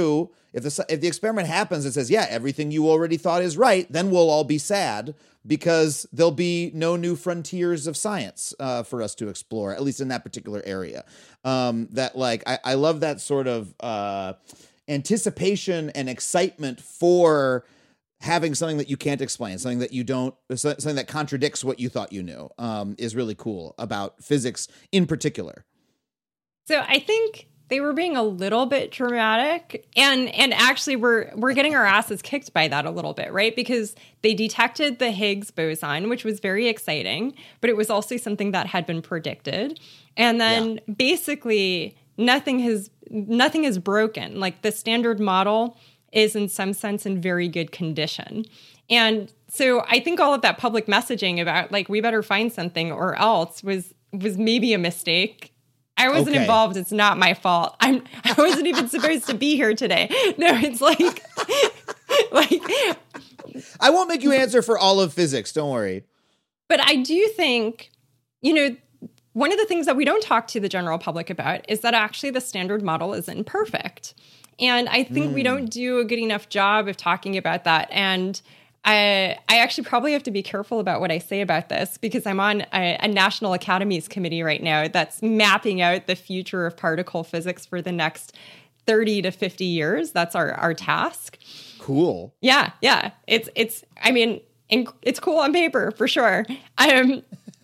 If the if the experiment happens and says, yeah, everything you already thought is right, then we'll all be sad because there'll be no new frontiers of science uh, for us to explore, at least in that particular area. Um, that like I, I love that sort of uh, anticipation and excitement for having something that you can't explain, something that you don't, something that contradicts what you thought you knew, um, is really cool about physics in particular. So I think they were being a little bit dramatic, and and actually we're we're getting our asses kicked by that a little bit, right? Because they detected the Higgs boson, which was very exciting, but it was also something that had been predicted. And then yeah. basically nothing has nothing is broken. Like the standard model is in some sense in very good condition. And so I think all of that public messaging about like we better find something or else was was maybe a mistake. I wasn't okay. involved. It's not my fault. I'm I wasn't even supposed to be here today. No, it's like like I won't make you answer for all of physics, don't worry. But I do think, you know, one of the things that we don't talk to the general public about is that actually the standard model isn't perfect. And I think mm. we don't do a good enough job of talking about that. And I, I actually probably have to be careful about what I say about this because I'm on a, a National Academies committee right now that's mapping out the future of particle physics for the next thirty to fifty years. That's our, our task. Cool. Yeah, yeah. It's, it's. I mean, it's cool on paper for sure. Um,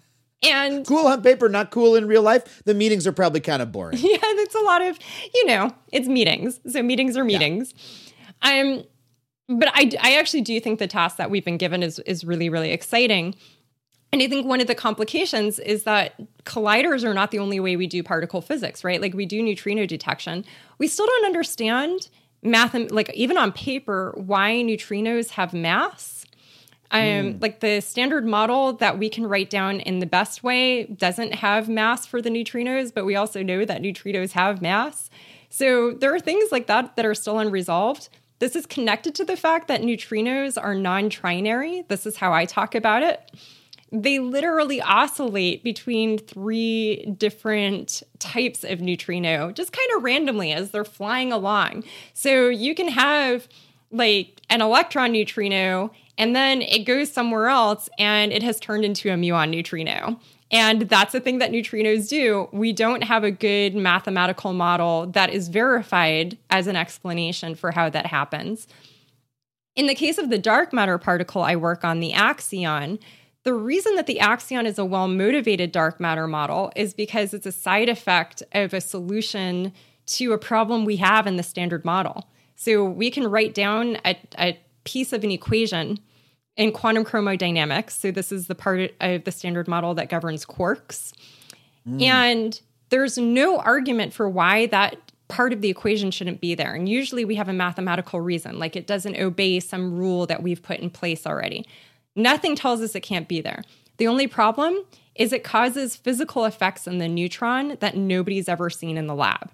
and cool on paper, not cool in real life. The meetings are probably kind of boring. Yeah, it's a lot of, you know, it's meetings. So meetings are meetings. Yeah. Um, but I, I actually do think the task that we've been given is is really, really exciting. And I think one of the complications is that colliders are not the only way we do particle physics, right? Like we do neutrino detection. We still don't understand math, like even on paper, why neutrinos have mass. Um, mm. Like the standard model that we can write down in the best way doesn't have mass for the neutrinos, but we also know that neutrinos have mass. So there are things like that that are still unresolved. This is connected to the fact that neutrinos are non-trinary. This is how I talk about it. They literally oscillate between three different types of neutrino, just kind of randomly as they're flying along. So you can have like an electron neutrino, and then it goes somewhere else and it has turned into a muon neutrino. And that's the thing that neutrinos do. We don't have a good mathematical model that is verified as an explanation for how that happens. In the case of the dark matter particle I work on, the axion, the reason that the axion is a well-motivated dark matter model is because it's a side effect of a solution to a problem we have in the standard model. So we can write down a, a piece of an equation in quantum chromodynamics. So this is the part of the standard model that governs quarks. Mm. And there's no argument for why that part of the equation shouldn't be there. And usually we have a mathematical reason, like it doesn't obey some rule that we've put in place already. Nothing tells us it can't be there. The only problem is it causes physical effects in the neutron that nobody's ever seen in the lab.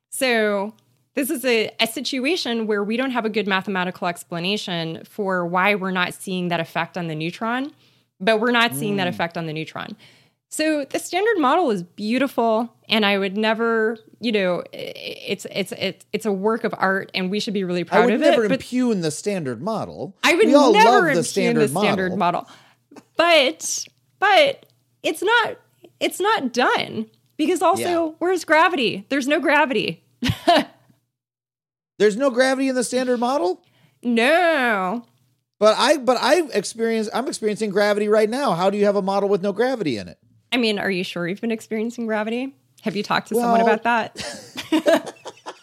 So this is a, a situation where we don't have a good mathematical explanation for why we're not seeing that effect on the neutron, but we're not seeing mm. that effect on the neutron. So the standard model is beautiful, and I would never, you know, it's it's it's it's a work of art, and we should be really proud of it. I would never it, impugn the standard model. I would we all never love impugn the standard, the model. standard model, but but it's not it's not done because also yeah. where's gravity? There's no gravity. There's no gravity in the standard model? No. But I but I experience I'm experiencing gravity right now. How do you have a model with no gravity in it? I mean, are you sure you've been experiencing gravity? Have you talked to well, someone about that?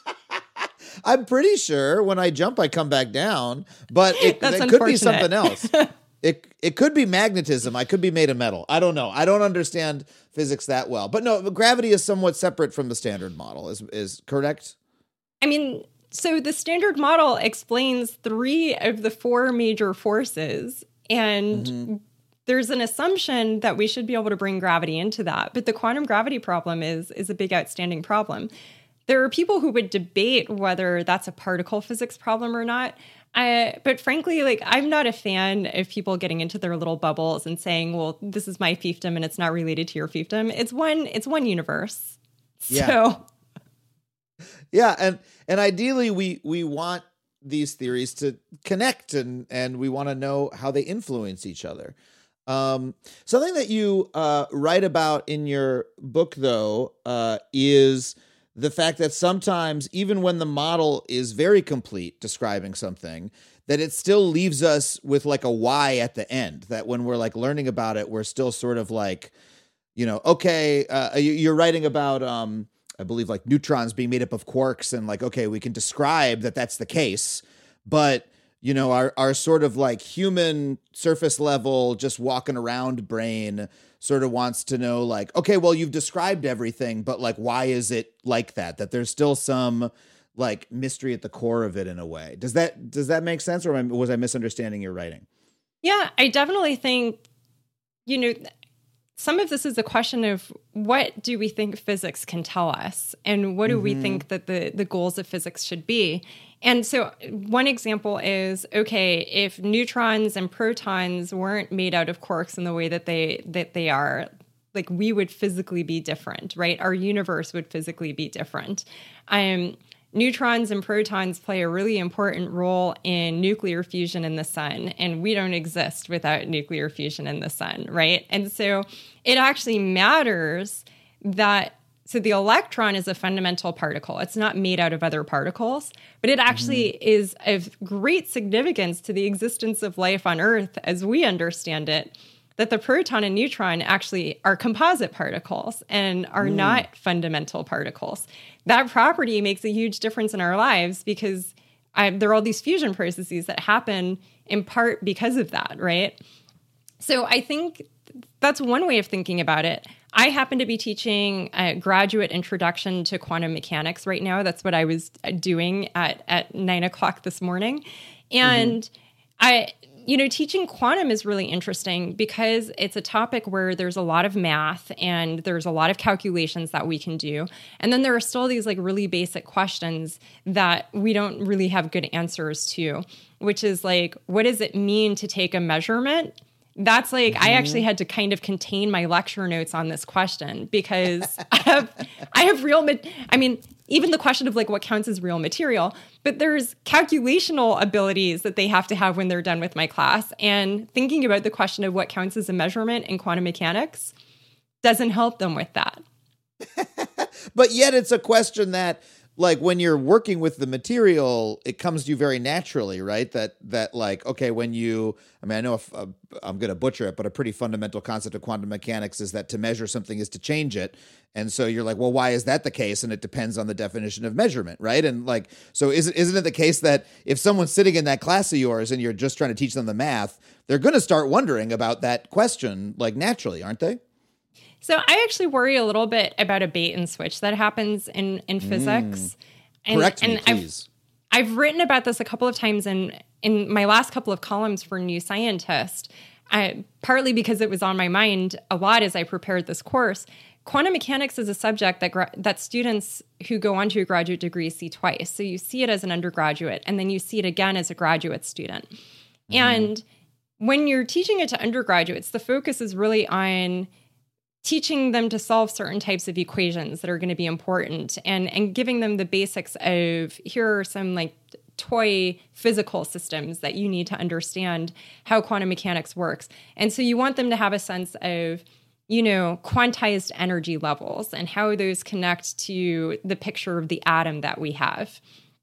I'm pretty sure when I jump I come back down, but it, That's it could be something else. It it could be magnetism. I could be made of metal. I don't know. I don't understand physics that well. But no, gravity is somewhat separate from the standard model. Is is correct? I mean, so the standard model explains three of the four major forces, and mm-hmm. there's an assumption that we should be able to bring gravity into that. But the quantum gravity problem is is a big outstanding problem. There are people who would debate whether that's a particle physics problem or not. Uh, but frankly, like I'm not a fan of people getting into their little bubbles and saying, well, this is my fiefdom and it's not related to your fiefdom. It's one, it's one universe. Yeah. So yeah. And, and ideally we, we want these theories to connect, and and we want to know how they influence each other. Um, something that you uh, write about in your book, though, uh, is the fact that sometimes, even when the model is very complete describing something, that it still leaves us with like a why at the end, that when we're like learning about it, we're still sort of like, you know, okay, uh, you're writing about, um, I believe, like neutrons being made up of quarks, and like, okay, we can describe that that's the case, but, you know, our, our sort of like human surface level, just walking around brain sort of wants to know like, okay, well, you've described everything, but like, why is it like that? That there's still some like mystery at the core of it in a way. Does that, does that make sense? Or am I, was I misunderstanding your writing? Yeah, I definitely think, you know, some of this is a question of what do we think physics can tell us, and what do mm-hmm. we think that the, the goals of physics should be? And so one example is, okay, if neutrons and protons weren't made out of quarks in the way that they that they are, like we would physically be different, right? Our universe would physically be different. Um, neutrons and protons play a really important role in nuclear fusion in the sun, and we don't exist without nuclear fusion in the sun, right? And so it actually matters that, so the electron is a fundamental particle. It's not made out of other particles, but it actually mm-hmm. is of great significance to the existence of life on Earth as we understand it, that the proton and neutron actually are composite particles and are mm. not fundamental particles. That property makes a huge difference in our lives because I, there are all these fusion processes that happen in part because of that, right? So I think that's one way of thinking about it. I happen to be teaching a graduate introduction to quantum mechanics right now. That's what I was doing at, at nine o'clock this morning. And mm-hmm. I... You know, teaching quantum is really interesting because it's a topic where there's a lot of math and there's a lot of calculations that we can do. And then there are still these like really basic questions that we don't really have good answers to, which is like, what does it mean to take a measurement? That's like, mm-hmm. I actually had to kind of contain my lecture notes on this question because I have, I have real, ma- I mean, even the question of like what counts as real material, but there's calculational abilities that they have to have when they're done with my class. And thinking about the question of what counts as a measurement in quantum mechanics doesn't help them with that. But yet it's a question that, like, when you're working with the material, it comes to you very naturally, right? That, that like, okay, when you, I mean, I know if uh, I'm going to butcher it, but a pretty fundamental concept of quantum mechanics is that to measure something is to change it. And so you're like, well, why is that the case? And it depends on the definition of measurement, right? And like, so isn't, isn't it the case that if someone's sitting in that class of yours and you're just trying to teach them the math, they're going to start wondering about that question, like naturally, aren't they? So I actually worry a little bit about a bait and switch that happens in, in physics. Mm. And, Correct me, and please. I've, I've written about this a couple of times in, in my last couple of columns for New Scientist, I, partly because it was on my mind a lot as I prepared this course. Quantum mechanics is a subject that gra- that students who go on to a graduate degree see twice. So you see it as an undergraduate, and then you see it again as a graduate student. Mm-hmm. And when you're teaching it to undergraduates, the focus is really on teaching them to solve certain types of equations that are going to be important, and, and giving them the basics of, here are some like toy physical systems that you need to understand how quantum mechanics works. And so you want them to have a sense of, you know, quantized energy levels and how those connect to the picture of the atom that we have.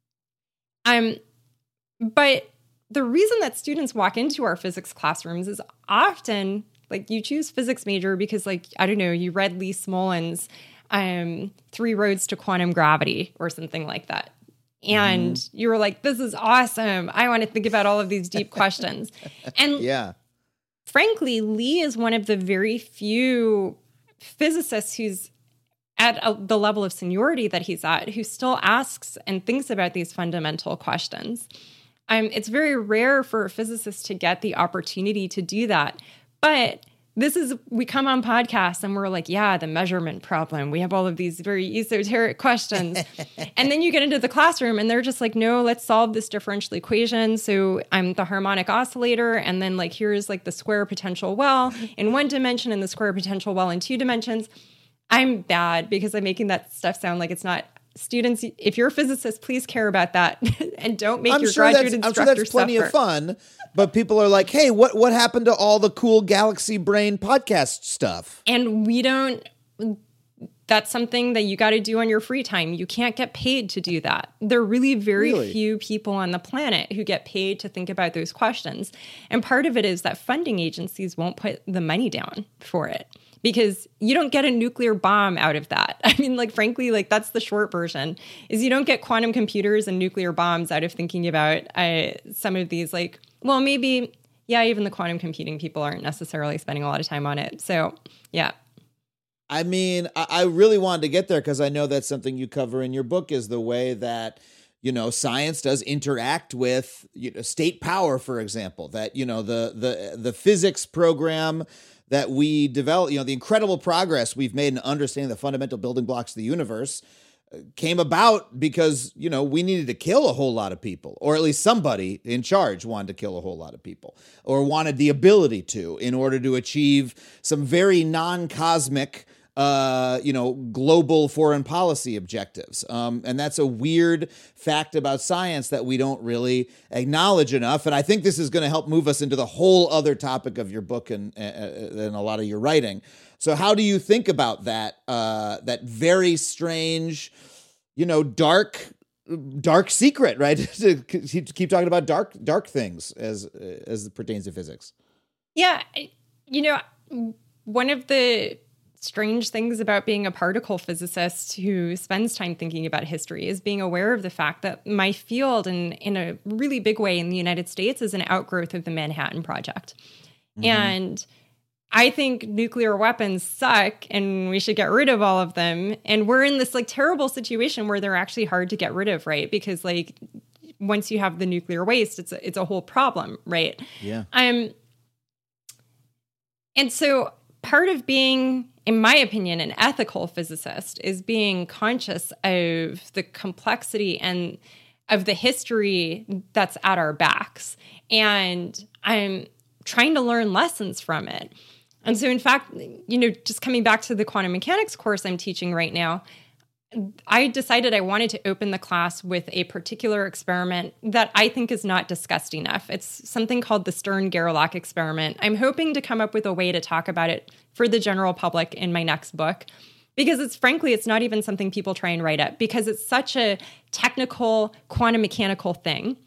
Um, but the reason that students walk into our physics classrooms is often, like, you choose physics major because, like, I don't know, you read Lee Smolin's um, Three Roads to Quantum Gravity or something like that. And mm-hmm. you were like, this is awesome. I want to think about all of these deep questions. And yeah. frankly, Lee is one of the very few physicists who's at a, the level of seniority that he's at, who still asks and thinks about these fundamental questions. Um, it's very rare for a physicist to get the opportunity to do that. But this is, we come on podcasts and we're like, yeah, the measurement problem. We have all of these very esoteric questions. And then you get into the classroom and they're just like, no, let's solve this differential equation. So I'm the harmonic oscillator. And then like, here's like the square potential well in one dimension and the square potential well in two dimensions. I'm bad because I'm making that stuff sound like it's not students, if you're a physicist, please care about that and don't make I'm your sure graduate that's, I'm instructor sure that's plenty suffer. of fun, but people are like, hey, what, what happened to all the cool Galaxy Brain podcast stuff? And we don't, that's something that you got to do on your free time. You can't get paid to do that. There are really very Really? few people on the planet who get paid to think about those questions. And part of it is that funding agencies won't put the money down for it because you don't get a nuclear bomb out of that. I mean, like, frankly, like that's the short version is you don't get quantum computers and nuclear bombs out of thinking about uh, some of these, like, well, maybe, yeah, even the quantum computing people aren't necessarily spending a lot of time on it. So, yeah. I mean, I, I really wanted to get there because I know that's something you cover in your book is the way that, you know, science does interact with, you know, state power, for example, that, you know, the the the physics program that we develop, you know, the incredible progress we've made in understanding the fundamental building blocks of the universe uh, came about because, you know, we needed to kill a whole lot of people, or at least somebody in charge wanted to kill a whole lot of people, or wanted the ability to, in order to achieve some very non-cosmic uh, you know, global foreign policy objectives. Um, and that's a weird fact about science that we don't really acknowledge enough. And I think this is going to help move us into the whole other topic of your book and, uh, and a lot of your writing. So how do you think about that, uh, that very strange, you know, dark, dark secret, right? To keep talking about dark, dark things as, as it pertains to physics. Yeah. You know, one of the strange things about being a particle physicist who spends time thinking about history is being aware of the fact that my field, in, in a really big way in the United States, is an outgrowth of the Manhattan Project. Mm-hmm. And I think nuclear weapons suck and we should get rid of all of them. And we're in this like terrible situation where they're actually hard to get rid of, right? Because like once you have the nuclear waste, it's a, it's a whole problem, right? Yeah. Um. And so part of being, in my opinion, an ethical physicist is being conscious of the complexity and of the history that's at our backs. And I'm trying to learn lessons from it. And so, in fact, you know, just coming back to the quantum mechanics course I'm teaching right now, I decided I wanted to open the class with a particular experiment that I think is not discussed enough. It's something called the Stern-Gerlach experiment. I'm hoping to come up with a way to talk about it for the general public in my next book, because it's frankly, it's not even something people try and write up because it's such a technical, quantum mechanical thing.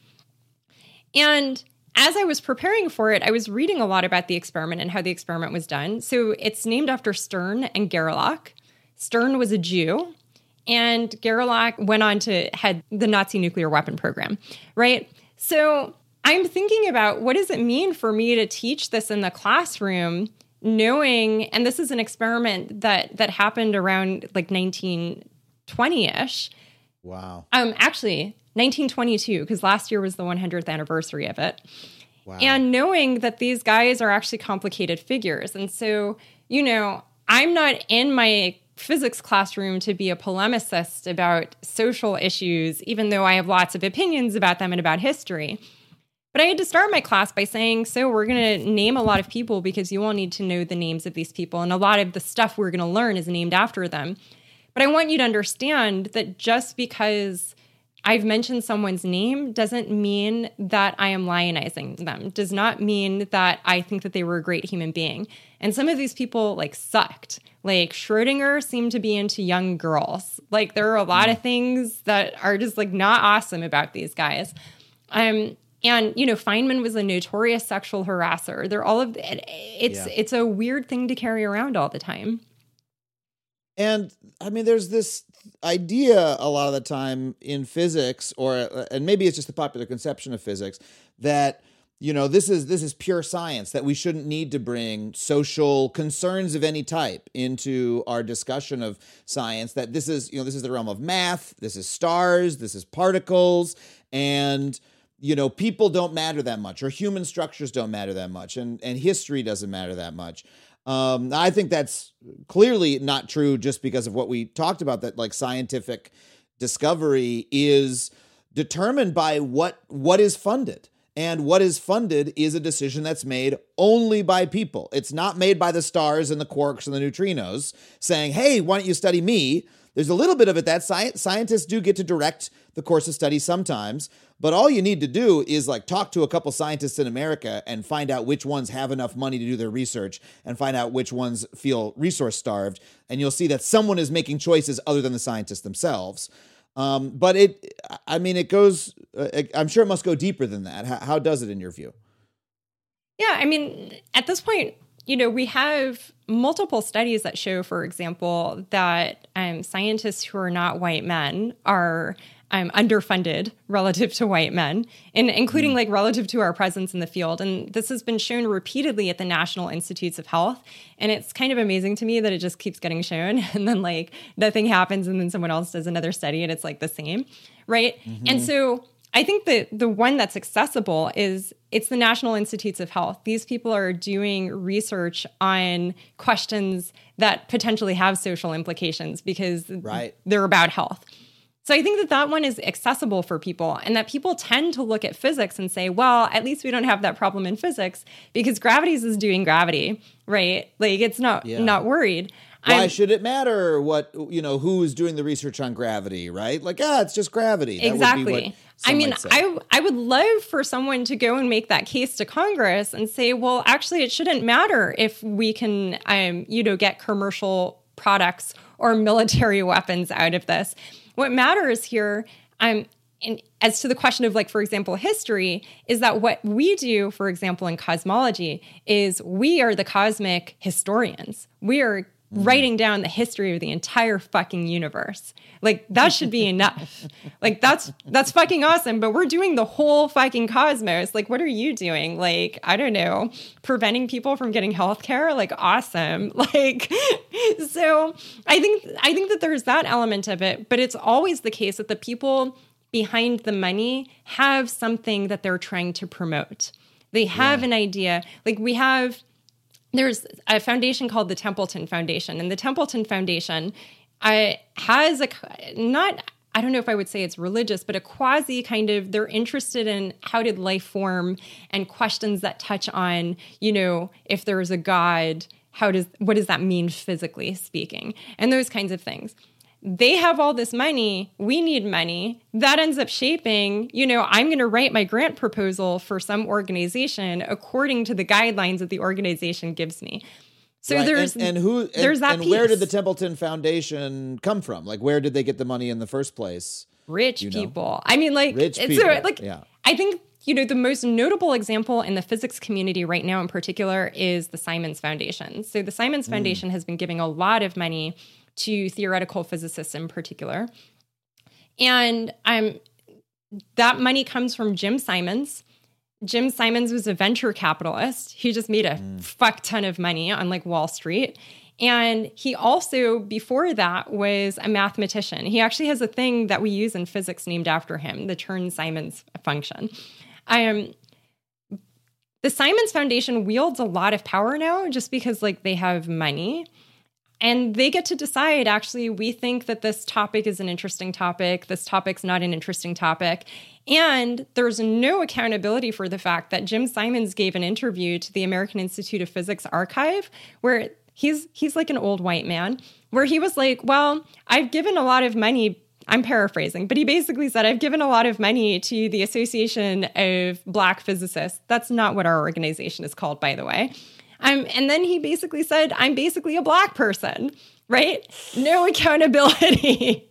And as I was preparing for it, I was reading a lot about the experiment and how the experiment was done. So it's named after Stern and Gerlach. Stern was a Jew, and Gerlach went on to head the Nazi nuclear weapon program, right? So I'm thinking about what does it mean for me to teach this in the classroom, knowing, and this is an experiment that that happened around like nineteen twenty-ish. Wow. Um, actually, nineteen twenty-two, because last year was the one hundredth anniversary of it. Wow. And knowing that these guys are actually complicated figures. And so, you know, I'm not in my physics classroom to be a polemicist about social issues, even though I have lots of opinions about them and about history. But I had to start my class by saying, so we're going to name a lot of people because you all need to know the names of these people. And a lot of the stuff we're going to learn is named after them. But I want you to understand that just because I've mentioned someone's name doesn't mean that I am lionizing them, does not mean that I think that they were a great human being. And some of these people like sucked. Like Schrodinger seemed to be into young girls. Like there are a lot of things that are just like not awesome about these guys. Um, and you know, Feynman was a notorious sexual harasser. They're all of it, it's Yeah. it's a weird thing to carry around all the time. And I mean, there's this idea a lot of the time in physics, or and maybe it's just the popular conception of physics, that you know this is this is pure science, that we shouldn't need to bring social concerns of any type into our discussion of science. That this is you know this is the realm of math, this is stars, this is particles, and you know people don't matter that much, or human structures don't matter that much, and and history doesn't matter that much. Um, I think that's clearly not true just because of what we talked about, that like scientific discovery is determined by what what is funded. And what is funded is a decision that's made only by people. It's not made by the stars and the quarks and the neutrinos saying, hey, why don't you study me? there's a little bit of it that sci- scientists do get to direct the course of study sometimes, but all you need to do is like talk to a couple scientists in America and find out which ones have enough money to do their research and find out which ones feel resource starved. And you'll see that someone is making choices other than the scientists themselves. Um, but it, I mean, it goes, uh, I'm sure it must go deeper than that. How, how does it in your view? Yeah, I mean, at this point, you know, we have multiple studies that show, for example, that um, scientists who are not white men are um, underfunded relative to white men, and including mm. like relative to our presence in the field. And this has been shown repeatedly at the National Institutes of Health. And it's kind of amazing to me that it just keeps getting shown, and then like nothing happens, and then someone else does another study and it's like the same, right? Mm-hmm. And so I think that the one that's accessible is it's the National Institutes of Health. These people are doing research on questions that potentially have social implications because right. they're about health. So I think that that one is accessible for people, and that people tend to look at physics and say, well, at least we don't have that problem in physics because gravity's is doing gravity, right? Like it's not yeah. not worried. Why I'm, should it matter what, you know, who's doing the research on gravity, right? Like, ah, it's just gravity. That exactly. Would be what some I mean, might say. I I would love for someone to go and make that case to Congress and say, well, actually, it shouldn't matter if we can, um, you know, get commercial products or military weapons out of this. What matters here, um, and as to the question of, like, for example, history, is that what we do, for example, in cosmology, is we are the cosmic historians. We are mm. writing down the history of the entire fucking universe. Like, that should be enough. Like, that's that's fucking awesome, but we're doing the whole fucking cosmos. Like, what are you doing? Like, I don't know, preventing people from getting healthcare? Like, awesome. Like, so I think I think that there's that element of it, but it's always the case that the people behind the money have something that they're trying to promote. They have yeah. an idea. Like, we have, there's a foundation called the Templeton Foundation, and the Templeton Foundation uh, has a, not, I don't know if I would say it's religious, but a quasi kind of, they're interested in how did life form and questions that touch on, you know, if there is a God, how does, what does that mean physically speaking? And those kinds of things. They have all this money. We need money. That ends up shaping, you know, I'm going to write my grant proposal for some organization according to the guidelines that the organization gives me. So right. there's and, and who and, there's that and piece. Where did the Templeton Foundation come from? Like, where did they get the money in the first place? Rich you know? people. I mean, like, rich it's people. A, like yeah. I think, you know, the most notable example in the physics community right now in particular is the Simons Foundation. So the Simons mm. Foundation has been giving a lot of money to theoretical physicists in particular. And um, that money comes from Jim Simons. Jim Simons was a venture capitalist. He just made a mm. fuck ton of money on like Wall Street. And he also, before that, was a mathematician. He actually has a thing that we use in physics named after him, the Chern-Simons function. Um, the Simons Foundation wields a lot of power now just because like they have money. And they get to decide, actually, we think that this topic is an interesting topic. This topic's not an interesting topic. And there's no accountability for the fact that Jim Simons gave an interview to the American Institute of Physics archive where he's he's like an old white man, where he was like, well, I've given a lot of money. I'm paraphrasing, but he basically said, I've given a lot of money to the Association of Black Physicists. That's not what our organization is called, by the way. Um, and then he basically said, I'm basically a Black person, right? No accountability.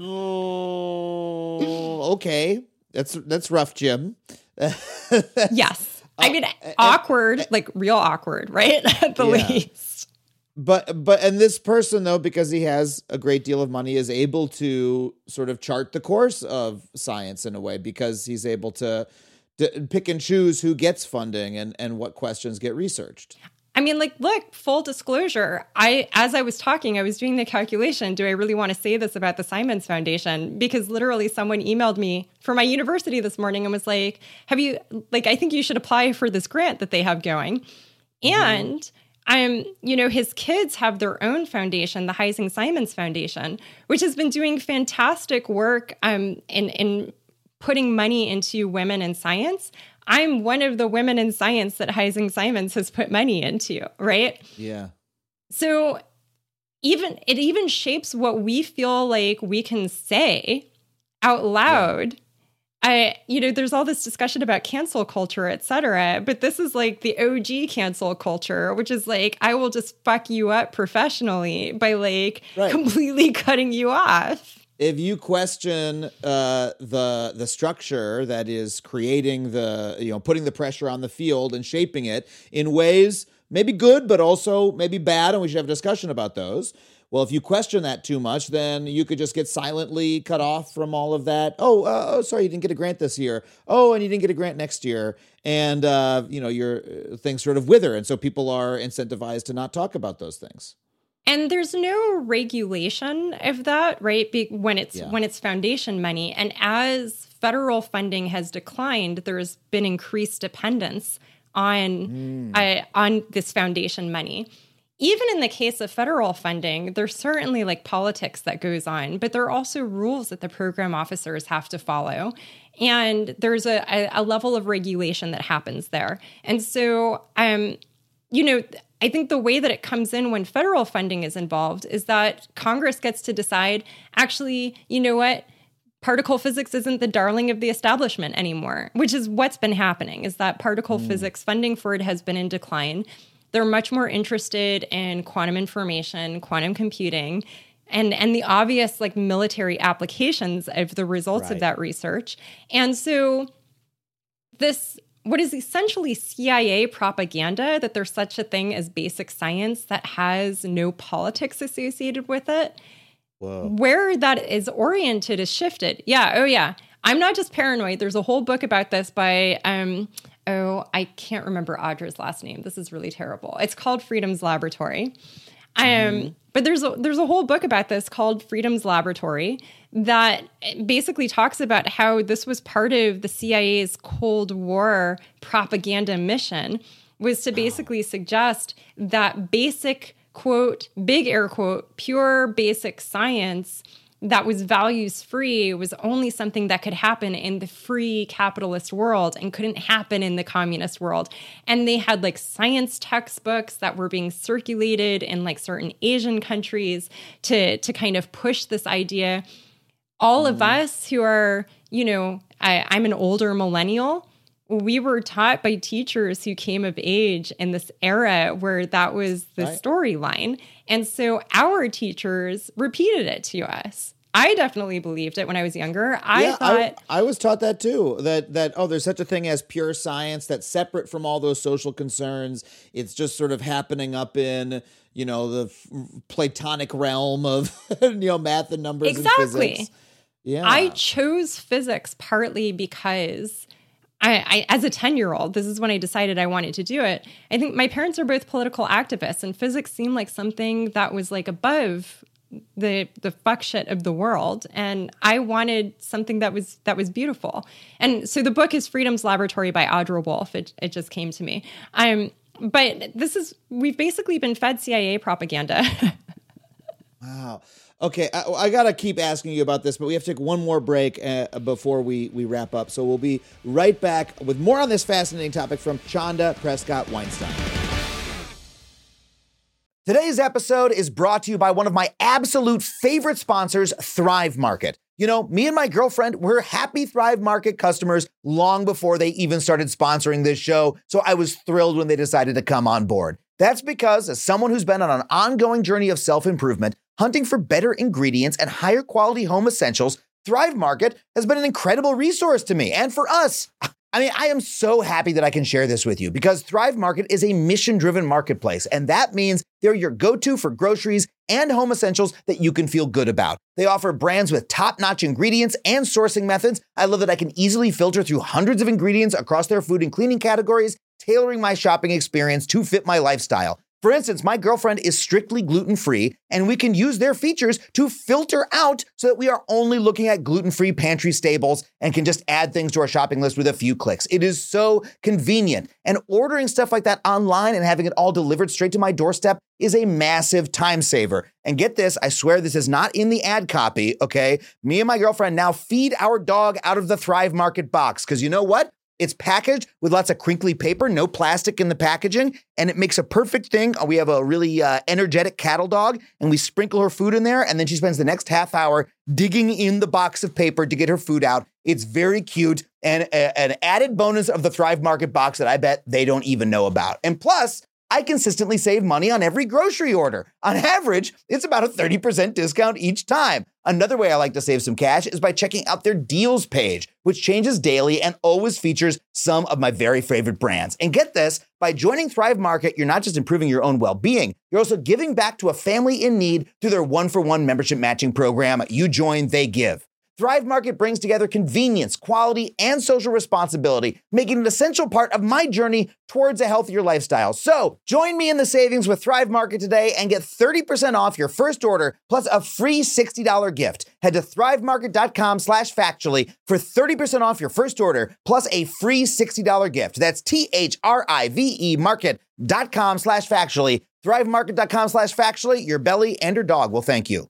Oh, okay. That's that's rough, Jim. Yes. I mean, uh, awkward, and, like real awkward, right? At the yeah. least. But, but, and this person, though, because he has a great deal of money, is able to sort of chart the course of science in a way because he's able to, to pick and choose who gets funding and, and what questions get researched. I mean, like, look, full disclosure, I, as I was talking, I was doing the calculation. Do I really want to say this about the Simons Foundation? Because literally someone emailed me from my university this morning and was like, have you, like, I think you should apply for this grant that they have going. Mm-hmm. And, um, you know, his kids have their own foundation, the Heising Simons Foundation, which has been doing fantastic work um, in, in putting money into women in science. I'm one of the women in science that Heising Simons has put money into, right? Yeah. So, even it even shapes what we feel like we can say out loud. Yeah. I, you know, there's all this discussion about cancel culture, et cetera, but this is like the O G cancel culture, which is like, I will just fuck you up professionally by like right. completely cutting you off. If you question uh, the the structure that is creating the, you know, putting the pressure on the field and shaping it in ways maybe good, but also maybe bad, and we should have a discussion about those. Well, if you question that too much, then you could just get silently cut off from all of that. Oh, uh, oh, sorry, you didn't get a grant this year. Oh, and you didn't get a grant next year. And, uh, you know, your uh, things sort of wither. And so people are incentivized to not talk about those things. And there's no regulation of that, right? Be- when it's yeah. when it's foundation money. And as federal funding has declined, there's been increased dependence on mm. uh, on this foundation money. Even in the case of federal funding, there's certainly like politics that goes on, but there are also rules that the program officers have to follow. And there's a, a, a level of regulation that happens there. And so, um, you know, I think the way that it comes in when federal funding is involved is that Congress gets to decide, actually, you know what? Particle physics isn't the darling of the establishment anymore, which is what's been happening, is that particle mm. physics funding for it has been in decline. They're much more interested in quantum information, quantum computing, and, and the obvious like military applications of the results right. of that research. And so this, what is essentially C I A propaganda, that there's such a thing as basic science that has no politics associated with it, Whoa. Where that is oriented is shifted. Yeah, oh yeah. I'm not just paranoid. There's a whole book about this by... Um, Oh, I can't remember Audra's last name. This is really terrible. It's called Freedom's Laboratory. Um, mm-hmm. But there's a, there's a whole book about this called Freedom's Laboratory that basically talks about how this was part of the C I A's Cold War propaganda mission, was to basically oh. suggest that basic, quote, big air quote, pure basic science that was values free was only something that could happen in the free capitalist world and couldn't happen in the communist world. And they had like science textbooks that were being circulated in like certain Asian countries to, to kind of push this idea. All mm. of us who are, you know, I, I'm an older millennial. We were taught by teachers who came of age in this era where that was the right. storyline. And so our teachers repeated it to us. I definitely believed it when I was younger. I yeah, thought... I, I was taught that too, that, that, oh, there's such a thing as pure science that's separate from all those social concerns. It's just sort of happening up in, you know, the Platonic realm of, you know, math and numbers exactly. and physics. Yeah. I chose physics partly because... I, I, as a ten-year-old, this is when I decided I wanted to do it. I think my parents are both political activists, and physics seemed like something that was like above the the fuck shit of the world, and I wanted something that was that was beautiful. And so the book is Freedom's Laboratory by Audra Wolfe. It it just came to me. Um, but this is we've basically been fed C I A propaganda. Wow. Okay, I, I got to keep asking you about this, but we have to take one more break uh, before we, we wrap up. So we'll be right back with more on this fascinating topic from Chanda Prescott-Weinstein. Today's episode is brought to you by one of my absolute favorite sponsors, Thrive Market. You know, me and my girlfriend were happy Thrive Market customers long before they even started sponsoring this show, so I was thrilled when they decided to come on board. That's because, as someone who's been on an ongoing journey of self-improvement, hunting for better ingredients and higher quality home essentials, Thrive Market has been an incredible resource to me and for us. I mean, I am so happy that I can share this with you because Thrive Market is a mission-driven marketplace, and that means they're your go-to for groceries and home essentials that you can feel good about. They offer brands with top-notch ingredients and sourcing methods. I love that I can easily filter through hundreds of ingredients across their food and cleaning categories, tailoring my shopping experience to fit my lifestyle. For instance, my girlfriend is strictly gluten-free, and we can use their features to filter out so that we are only looking at gluten-free pantry staples and can just add things to our shopping list with a few clicks. It is so convenient. And ordering stuff like that online and having it all delivered straight to my doorstep is a massive time saver. And get this, I swear this is not in the ad copy, okay? Me and my girlfriend now feed our dog out of the Thrive Market box, because you know what? It's packaged with lots of crinkly paper, no plastic in the packaging, and it makes a perfect thing. We have a really uh, energetic cattle dog, and we sprinkle her food in there, and then she spends the next half hour digging in the box of paper to get her food out. It's very cute, and a, an added bonus of the Thrive Market box that I bet they don't even know about. And plus, I consistently save money on every grocery order. On average, it's about a thirty percent discount each time. Another way I like to save some cash is by checking out their deals page, which changes daily and always features some of my very favorite brands. And get this, by joining Thrive Market, you're not just improving your own well-being, you're also giving back to a family in need through their one-for-one membership matching program. You join, they give. Thrive Market brings together convenience, quality, and social responsibility, making it an essential part of my journey towards a healthier lifestyle. So join me in the savings with Thrive Market today and get thirty percent off your first order plus a free sixty dollars gift. Head to thrivemarket.com slash factually for thirty percent off your first order plus a free sixty dollars gift. That's T-H-R-I-V-E market.com slash factually. Thrivemarket.com slash factually. Your belly and your dog will thank you.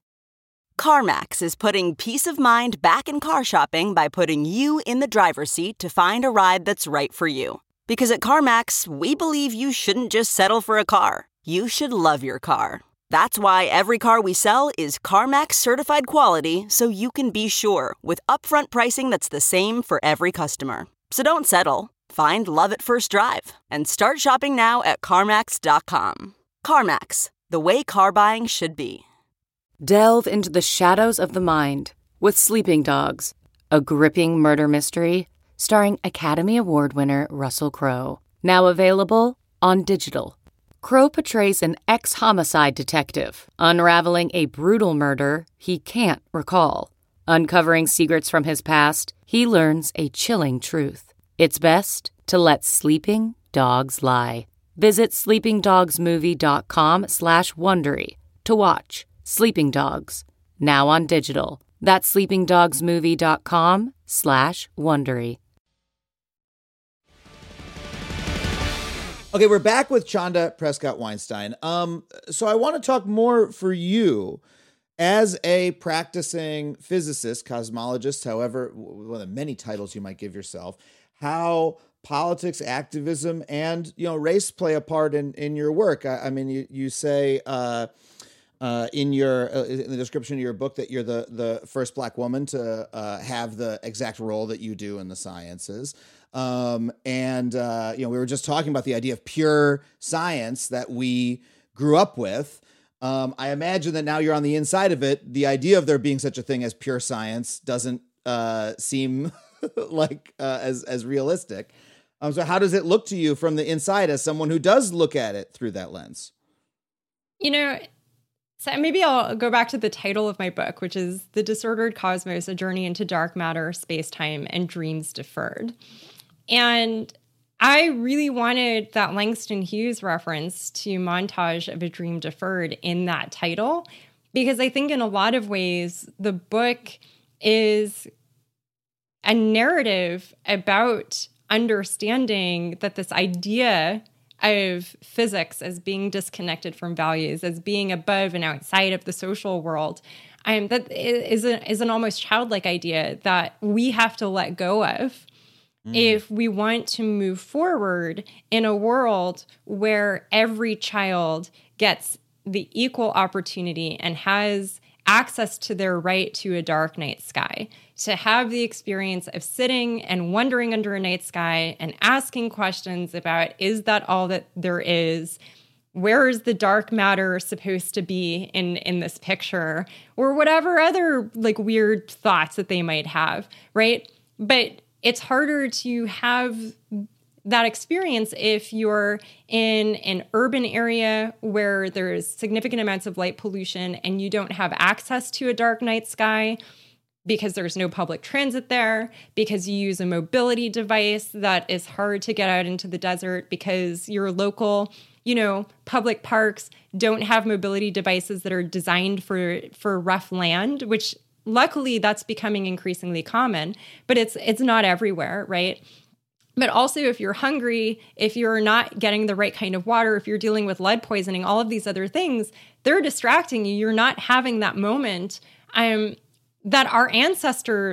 CarMax is putting peace of mind back in car shopping by putting you in the driver's seat to find a ride that's right for you. Because at CarMax, we believe you shouldn't just settle for a car. You should love your car. That's why every car we sell is CarMax certified quality, so you can be sure with upfront pricing that's the same for every customer. So don't settle. Find love at first drive and start shopping now at CarMax dot com. CarMax, the way car buying should be. Delve into the shadows of the mind with Sleeping Dogs, a gripping murder mystery starring Academy Award winner Russell Crowe. Now available on digital. Crowe portrays an ex-homicide detective unraveling a brutal murder he can't recall. Uncovering secrets from his past, he learns a chilling truth. It's best to let sleeping dogs lie. Visit sleepingdogsmovie.com slash Wondery to watch Sleeping Dogs, now on digital. That's sleepingdogsmovie.com slash Wondery. Okay, we're back with Chanda Prescott-Weinstein. Um, so I want to talk more for you as a practicing physicist, cosmologist, however, one of the many titles you might give yourself, how politics, activism, and, you know, race play a part in, in your work. I, I mean, you, you say... Uh, Uh, in your uh, in the description of your book that you're the the first Black woman to uh, have the exact role that you do in the sciences, um, and uh, you know we were just talking about the idea of pure science that we grew up with. Um, I imagine that now you're on the inside of it. The idea of there being such a thing as pure science doesn't uh, seem like uh, as as realistic. Um, so how does it look to you from the inside as someone who does look at it through that lens? You know. So maybe I'll go back to the title of my book, which is The Disordered Cosmos, A Journey into Dark Matter, Space-Time, and Dreams Deferred. And I really wanted that Langston Hughes reference to Montage of a Dream Deferred in that title, because I think in a lot of ways, the book is a narrative about understanding that this idea of physics as being disconnected from values, as being above and outside of the social world, um, that is, a, is an almost childlike idea that we have to let go of mm. if we want to move forward in a world where every child gets the equal opportunity and has access to their right to a dark night sky, to have the experience of sitting and wandering under a night sky and asking questions about, is that all that there is? Where is the dark matter supposed to be in, in this picture? Or whatever other like weird thoughts that they might have, right? But it's harder to have that experience if you're in an urban area where there's significant amounts of light pollution and you don't have access to a dark night sky because there's no public transit there, because you use a mobility device that is hard to get out into the desert because your local, you know, public parks don't have mobility devices that are designed for, for rough land, which luckily that's becoming increasingly common, but it's it's not everywhere, right? But also, if you're hungry, if you're not getting the right kind of water, if you're dealing with lead poisoning, all of these other things, they're distracting you. You're not having that moment um, that our ancestors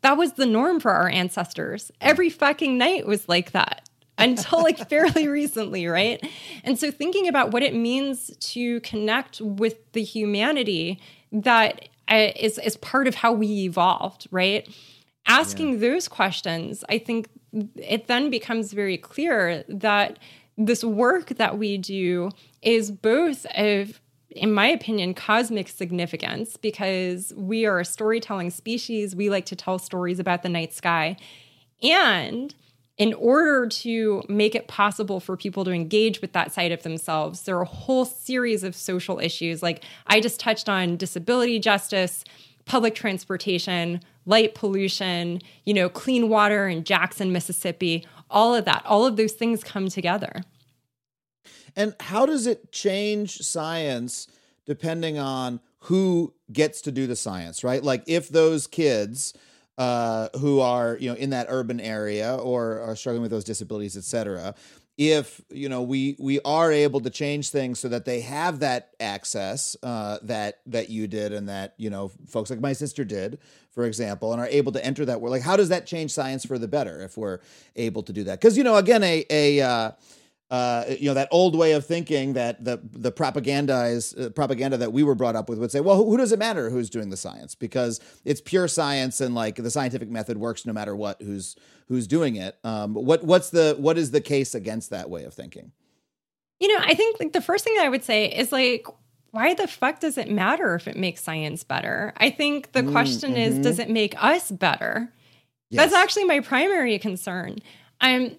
that was the norm for our ancestors. Every fucking night was like that until like fairly recently, right? And so thinking about what it means to connect with the humanity that uh, is, is part of how we evolved, right? Asking yeah. those questions, I think it then becomes very clear that this work that we do is both of, in my opinion, cosmic significance, because we are a storytelling species. We like to tell stories about the night sky. And in order to make it possible for people to engage with that side of themselves, there are a whole series of social issues. Like I just touched on disability justice, public transportation, light pollution, you know, clean water in Jackson, Mississippi, all of that. All of those things come together. And how does it change science depending on who gets to do the science, right? Like if those kids uh, who are, you know, in that urban area or are struggling with those disabilities, et cetera, if, you know, we we are able to change things so that they have that access uh, that that you did and that, you know, folks like my sister did, for example, and are able to enter that world, like how does that change science for the better if we're able to do that? Because, you know, again, a a uh, Uh, you know, that old way of thinking that the the propagandized uh, propaganda that we were brought up with would say, well, who, who does it matter who's doing the science? Because it's pure science and like the scientific method works no matter what who's who's doing it. Um, what what's the what is the case against that way of thinking? You know, I think like the first thing I would say is like, why the fuck does it matter if it makes science better? I think the question mm-hmm. is, does it make us better? Yes. That's actually my primary concern. I'm.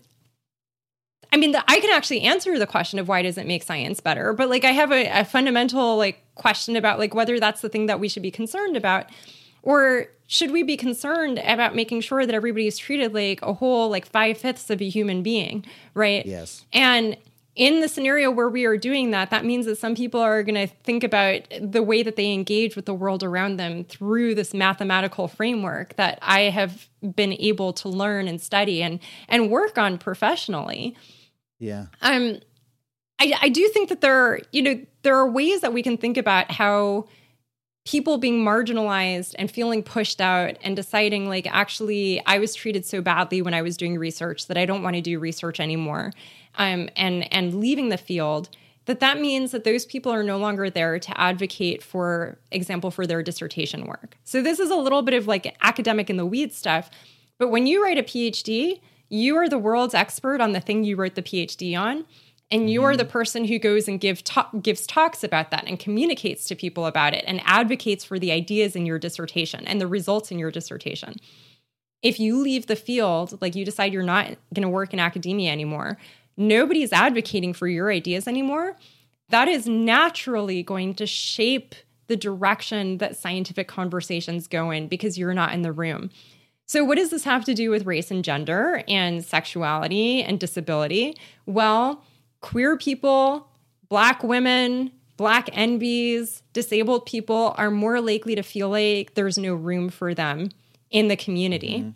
I mean, the, I can actually answer the question of why does it make science better, but like I have a, a fundamental like question about like whether that's the thing that we should be concerned about, or should we be concerned about making sure that everybody is treated like a whole like five fifths of a human being, right? Yes. And in the scenario where we are doing that, that means that some people are going to think about the way that they engage with the world around them through this mathematical framework that I have been able to learn and study and and work on professionally. Yeah. Um, I, I do think that there are, you know, there are ways that we can think about how people being marginalized and feeling pushed out and deciding like, actually, I was treated so badly when I was doing research that I don't want to do research anymore. Um, and, and leaving the field, that that means that those people are no longer there to advocate, for example, for their dissertation work. So this is a little bit of like academic in the weeds stuff. But when you write a PhD, you are the world's expert on the thing you wrote the PhD on, and you are the person who goes and give ta- gives talks about that and communicates to people about it and advocates for the ideas in your dissertation and the results in your dissertation. If you leave the field, like you decide you're not going to work in academia anymore, nobody's advocating for your ideas anymore. That is naturally going to shape the direction that scientific conversations go in because you're not in the room. So what does this have to do with race and gender and sexuality and disability? Well, queer people, Black women, Black N Bs, disabled people are more likely to feel like there's no room for them in the community. Mm-hmm.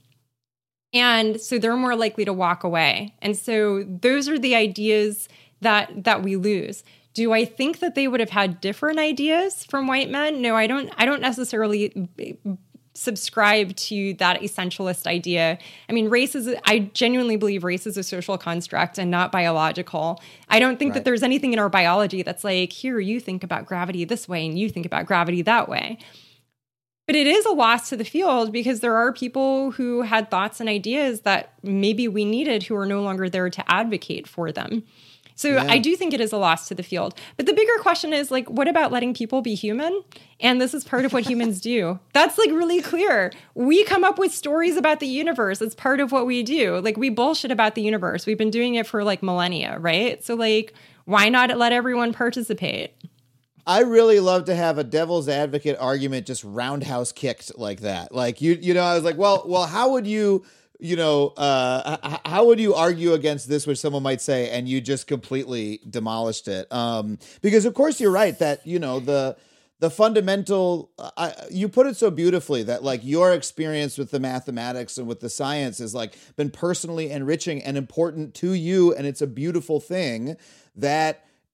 And so they're more likely to walk away. And so those are the ideas that that we lose. Do I think that they would have had different ideas from white men? No, I don't. I don't necessarily subscribe to that essentialist idea. I mean, race is, I genuinely believe race is a social construct and not biological. I don't think right. that there's anything in our biology that's like, here, you think about gravity this way and you think about gravity that way. But it is a loss to the field because there are people who had thoughts and ideas that maybe we needed who are no longer there to advocate for them. So yeah. I do think it is a loss to the field. But the bigger question is, like, what about letting people be human? And this is part of what humans do. That's, like, really clear. We come up with stories about the universe. It's part of what we do. Like, we bullshit about the universe. We've been doing it for, like, millennia, right? So, like, why not let everyone participate? I really love to have a devil's advocate argument just roundhouse kicked like that. Like, you you know, I was like, well, well, how would you... you know, uh, how would you argue against this, which someone might say, and you just completely demolished it? Um, because of course you're right that, you know, the, the fundamental, uh, you put it so beautifully that like your experience with the mathematics and with the science has like been personally enriching and important to you. And it's a beautiful thing that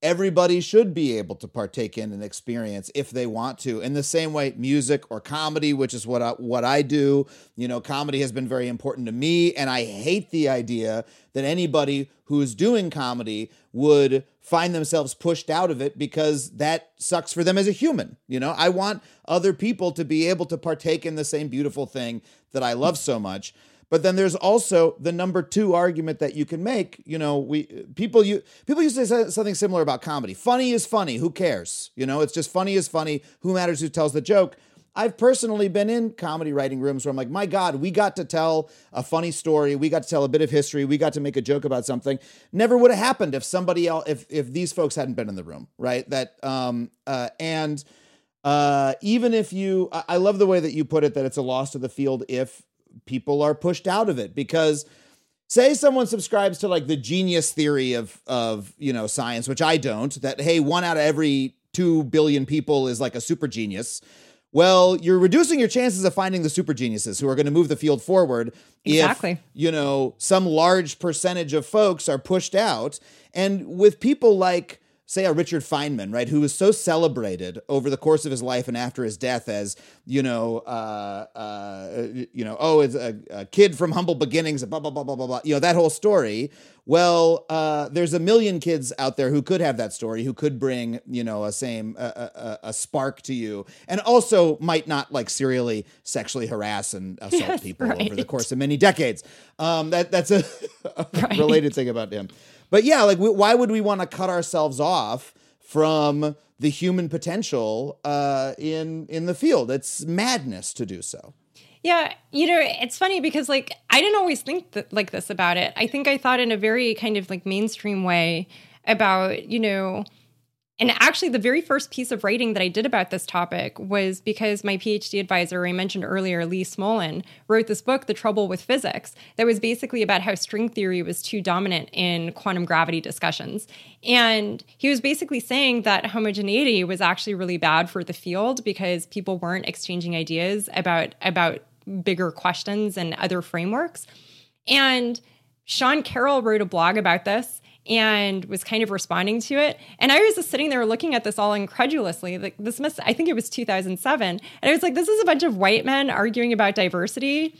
everybody should be able to partake in an experience if they want to. In the same way, music or comedy, which is what I, what I do, you know, comedy has been very important to me, and I hate the idea that anybody who's doing comedy would find themselves pushed out of it because that sucks for them as a human. You know, I want other people to be able to partake in the same beautiful thing that I love so much. But then there's also the number two argument that you can make. You know, we people you people used to say something similar about comedy. Funny is funny. Who cares? You know, it's just funny is funny. Who matters who tells the joke? I've personally been in comedy writing rooms where I'm like, my God, we got to tell a funny story. We got to tell a bit of history. We got to make a joke about something. Never would have happened if somebody else, if if these folks hadn't been in the room, right? That um uh and uh even if you, I, I love the way that you put it, that it's a loss to the field if people are pushed out of it, because say someone subscribes to like the genius theory of, of, you know, science, which I don't, that, hey, one out of every two billion people is like a super genius. Well, you're reducing your chances of finding the super geniuses who are going to move the field forward. Exactly. If, you know, some large percentage of folks are pushed out. And with people like, say, a Richard Feynman, right, who was so celebrated over the course of his life and after his death as, you know, uh, uh, you know, oh, it's a, a kid from humble beginnings, blah, blah, blah, blah, blah, blah, you know, that whole story. Well, uh, there's a million kids out there who could have that story, who could bring, you know, a same, a, a, a spark to you, and also might not like serially sexually harass and assault Yes, people right. over the course of many decades. Um, that that's a, a Right. related thing about him. But yeah, like, why would we want to cut ourselves off from the human potential uh, in in the field? It's madness to do so. Yeah, you know, it's funny because, like, I didn't always think that, like this about it. I think I thought in a very kind of, like, mainstream way about, you know, and actually the very first piece of writing that I did about this topic was because my PhD advisor, I mentioned earlier, Lee Smolin, wrote this book, The Trouble with Physics, that was basically about how string theory was too dominant in quantum gravity discussions. And he was basically saying that homogeneity was actually really bad for the field because people weren't exchanging ideas about, about bigger questions and other frameworks. And Sean Carroll wrote a blog about this and was kind of responding to it. And I was just sitting there looking at this all incredulously. Like, this must, I think it was two thousand seven. And I was like, this is a bunch of white men arguing about diversity.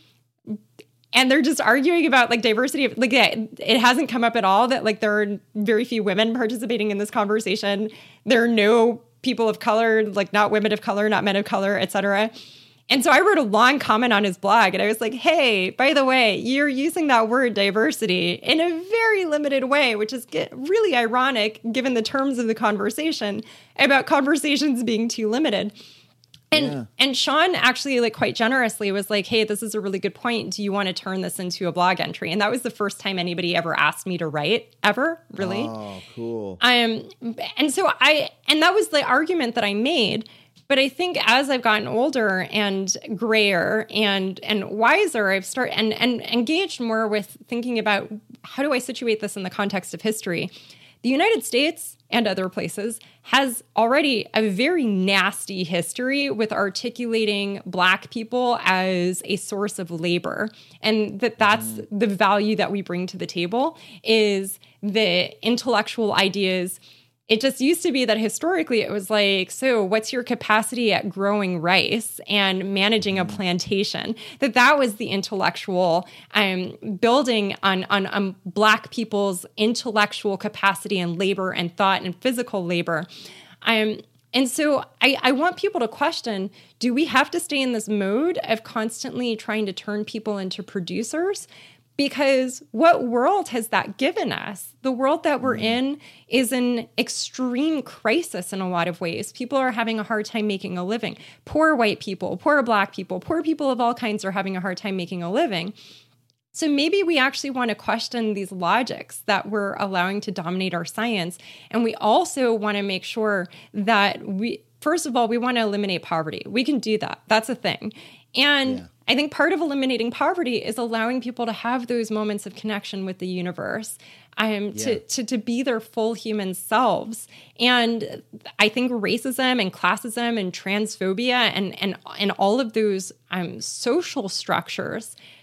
And they're just arguing about like diversity. Of, like, it hasn't come up at all that like there are very few women participating in this conversation. There are no people of color, like not women of color, not men of color, et cetera. And so I wrote a long comment on his blog, and I was like, hey, by the way, you're using that word diversity in a very limited way, which is really ironic given the terms of the conversation about conversations being too limited. And yeah. and Sean actually, like, quite generously was like, hey, this is a really good point. Do you want to turn this into a blog entry? And that was the first time anybody ever asked me to write, ever, really. Oh, cool. Um, and so I, and that was the argument that I made. But I think as I've gotten older and grayer and and wiser, I've started and, and engaged more with thinking about how do I situate this in the context of history. The United States and other places has already a very nasty history with articulating Black people as a source of labor, and that that's mm. the value that we bring to the table is the intellectual ideas. It just used to be that historically it was like, so what's your capacity at growing rice and managing a plantation? That that was the intellectual um, building on, on, on Black people's intellectual capacity and labor and thought and physical labor. Um, and so I, I want people to question, do we have to stay in this mode of constantly trying to turn people into producers? Because what world has that given us? The world that we're in is an extreme crisis in a lot of ways. People are having a hard time making a living. Poor white people, poor Black people, poor people of all kinds are having a hard time making a living. So maybe we actually want to question these logics that we're allowing to dominate our science. And we also want to make sure that we, first of all, we want to eliminate poverty. We can do that. That's a thing. And yeah. I think part of eliminating poverty is allowing people to have those moments of connection with the universe, um, yeah. to, to to be their full human selves. And I think racism and classism and transphobia and and and all of those um, social structures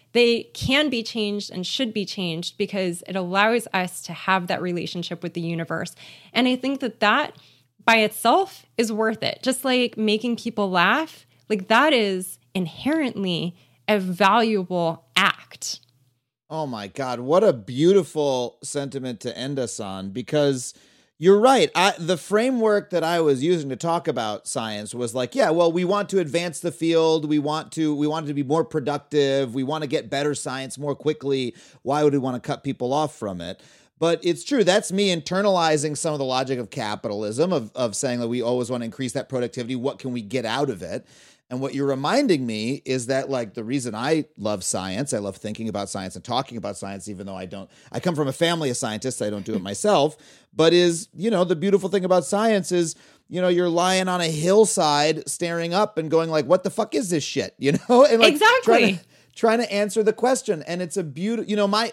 they can be changed and should be changed because it allows us to have that relationship with the universe. And I think that that by itself is worth it. Just like making people laugh, like that is inherently a valuable act. Oh my God, what a beautiful sentiment to end us on, because you're right. I, the framework that I was using to talk about science was like, yeah, well, we want to advance the field. We want to, we want it to be more productive. We want to get better science more quickly. Why would we want to cut people off from it? But it's true. That's me internalizing some of the logic of capitalism, of, of saying that we always want to increase that productivity. What can we get out of it? And what you're reminding me is that, like, the reason I love science, I love thinking about science and talking about science, even though I don't, I come from a family of scientists, I don't do it myself, but is, you know, the beautiful thing about science is, you know, you're lying on a hillside staring up and going like, what the fuck is this shit? You know? And like exactly. Trying to, trying to answer the question. And it's a beautiful, you know, my,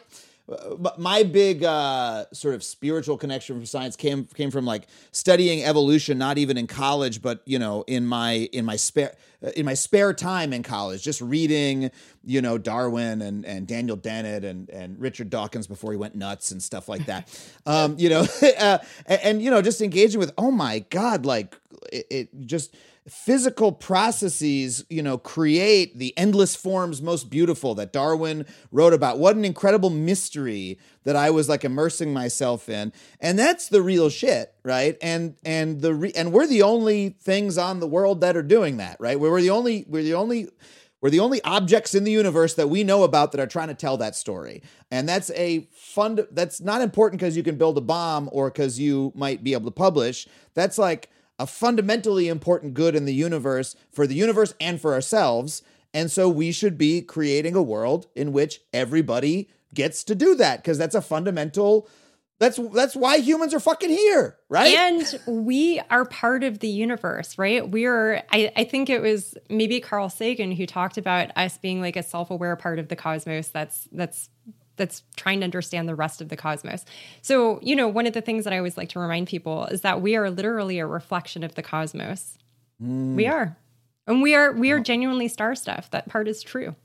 my big uh, sort of spiritual connection from science came came from like studying evolution, not even in college, but you know, in my in my spare in my spare time in college, just reading, you know, Darwin and and Daniel Dennett and and Richard Dawkins before he went nuts and stuff like that. um, you know, uh, and, and you know, just engaging with, oh my God, like it, it just. Physical processes, you know, create the endless forms most beautiful that Darwin wrote about. What an incredible mystery that I was like immersing myself in. And that's the real shit, right? And and the re- and we're the only things on the world that are doing that, right? We're the only we're the only we're the only objects in the universe that we know about that are trying to tell that story. And that's a fund that's not important because you can build a bomb or because you might be able to publish. That's like a fundamentally important good in the universe, for the universe and for ourselves. And so we should be creating a world in which everybody gets to do that, because that's a fundamental, that's that's why humans are fucking here, right? And we are part of the universe, right? We're, I, I think it was maybe Carl Sagan who talked about us being like a self-aware part of the cosmos that's that's that's trying to understand the rest of the cosmos. So, you know, one of the things that I always like to remind people is that we are literally a reflection of the cosmos. Mm. We are. And we are we are genuinely star stuff. That part is true.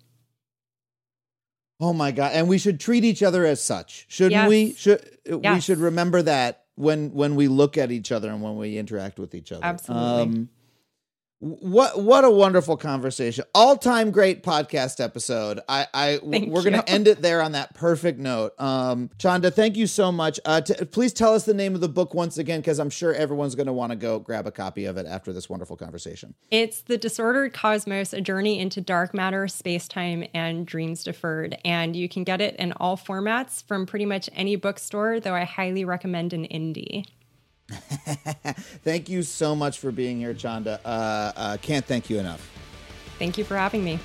Oh my God. And we should treat each other as such. Shouldn't yes. we? Should yes. we should remember that when when we look at each other and when we interact with each other. Absolutely. Um, What what a wonderful conversation. All-time great podcast episode. I, I Thank we're going to end it there on that perfect note. Um, Chanda, thank you so much. Uh, t- please tell us the name of the book once again, because I'm sure everyone's going to want to go grab a copy of it after this wonderful conversation. It's The Disordered Cosmos, A Journey into Dark Matter, Space-Time, and Dreams Deferred. And you can get it in all formats from pretty much any bookstore, though I highly recommend an indie. Thank you so much for being here, Chanda. Uh, uh, can't thank you enough. Thank you for having me.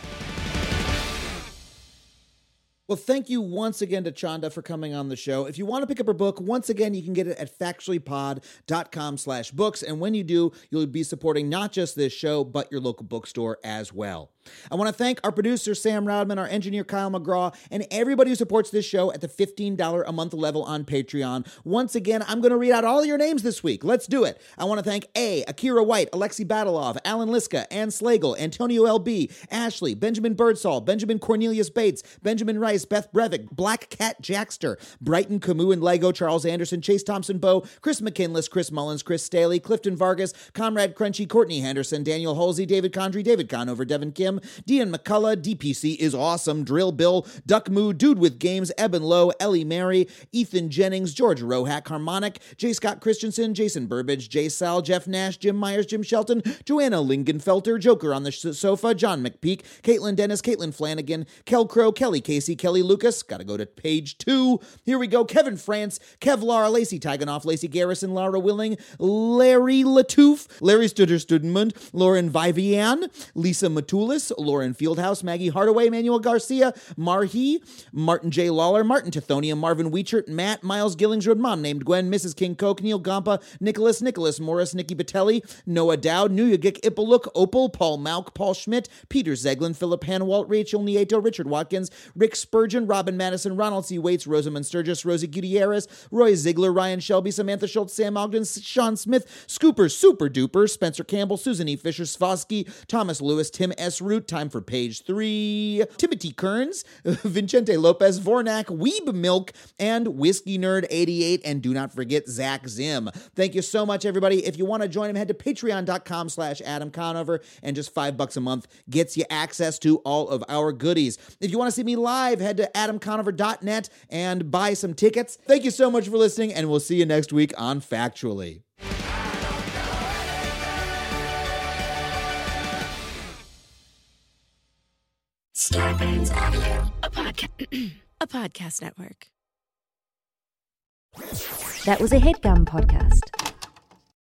Well, thank you once again to Chanda for coming on the show. If you want to pick up her book, once again, you can get it at factuallypod.com slash books. And when you do, you'll be supporting not just this show, but your local bookstore as well. I want to thank our producer, Sam Rodman, our engineer, Kyle McGraw, and everybody who supports this show at the fifteen dollars a month level on Patreon. Once again, I'm going to read out all your names this week. Let's do it. I want to thank A, Akira White, Alexi Badalov, Alan Liska, Ann Slagle, Antonio L B, Ashley, Benjamin Birdsall, Benjamin Cornelius Bates, Benjamin Rice, Beth Brevik, Black Cat Jackster, Brighton Camus and Lego, Charles Anderson, Chase Thompson Bow, Chris McKinless, Chris Mullins, Chris Staley, Clifton Vargas, Conrad Crunchy, Courtney Henderson, Daniel Halsey, David Condry, David Conover, Devin Kim, Dean McCullough, D P C is awesome, Drill Bill, Duck Moo, Dude with Games, Eben Lowe, Ellie Mary, Ethan Jennings, George Rohack, Harmonic, J. Scott Christensen, Jason Burbage, Jay Sal, Jeff Nash, Jim Myers, Jim Shelton, Joanna Lingenfelter, Joker on the sofa, John McPeak, Caitlin Dennis, Caitlin Flanagan, Kel Crow, Kelly Casey, Kelly Lucas, gotta go to page two. Here we go. Kevin France, Kevlar, Lacey Tiganoff, Lacey Garrison, Laura Willing, Larry Latouf, Larry Studer-Studenmund, Lauren Vivian, Lisa Matulis, Lauren Fieldhouse, Maggie Hardaway, Manuel Garcia, Marhi, Martin J. Lawler, Martin Tithonia, Marvin Weichert, Matt, Miles Gillingsrud, Mom Named Gwen, Missus King Coke, Neil Gampa, Nicholas, Nicholas Morris, Nikki Batelli, Noah Dowd, Nuyagik Ipaluk, Opal, Paul Mauk, Paul Schmidt, Peter Zeglin, Philip Hanwalt, Rachel Nieto, Richard Watkins, Rick Spur, Spurgeon, Robin Madison, Ronald C. Waits, Rosamund Sturgis, Rosie Gutierrez, Roy Ziegler, Ryan Shelby, Samantha Schultz, Sam Ogden, Sean Smith, Scooper, Super Duper, Spencer Campbell, Susan E. Fisher, Svosky, Thomas Lewis, Tim S. Root, time for page three, Timothy Kearns, Vincente Lopez, Vornak, Weeb Milk, and Whiskey Nerd eighty-eight, and do not forget Zach Zim. Thank you so much, everybody. If you want to join him, head to patreon.com slash Adam Conover, and just five bucks a month gets you access to all of our goodies. If you want to see me live, head to adam conover dot net and buy some tickets. Thank you so much for listening, and we'll see you next week on Factually. Scarpins Audio. A podcast, a podcast network. That was a HeadGum podcast.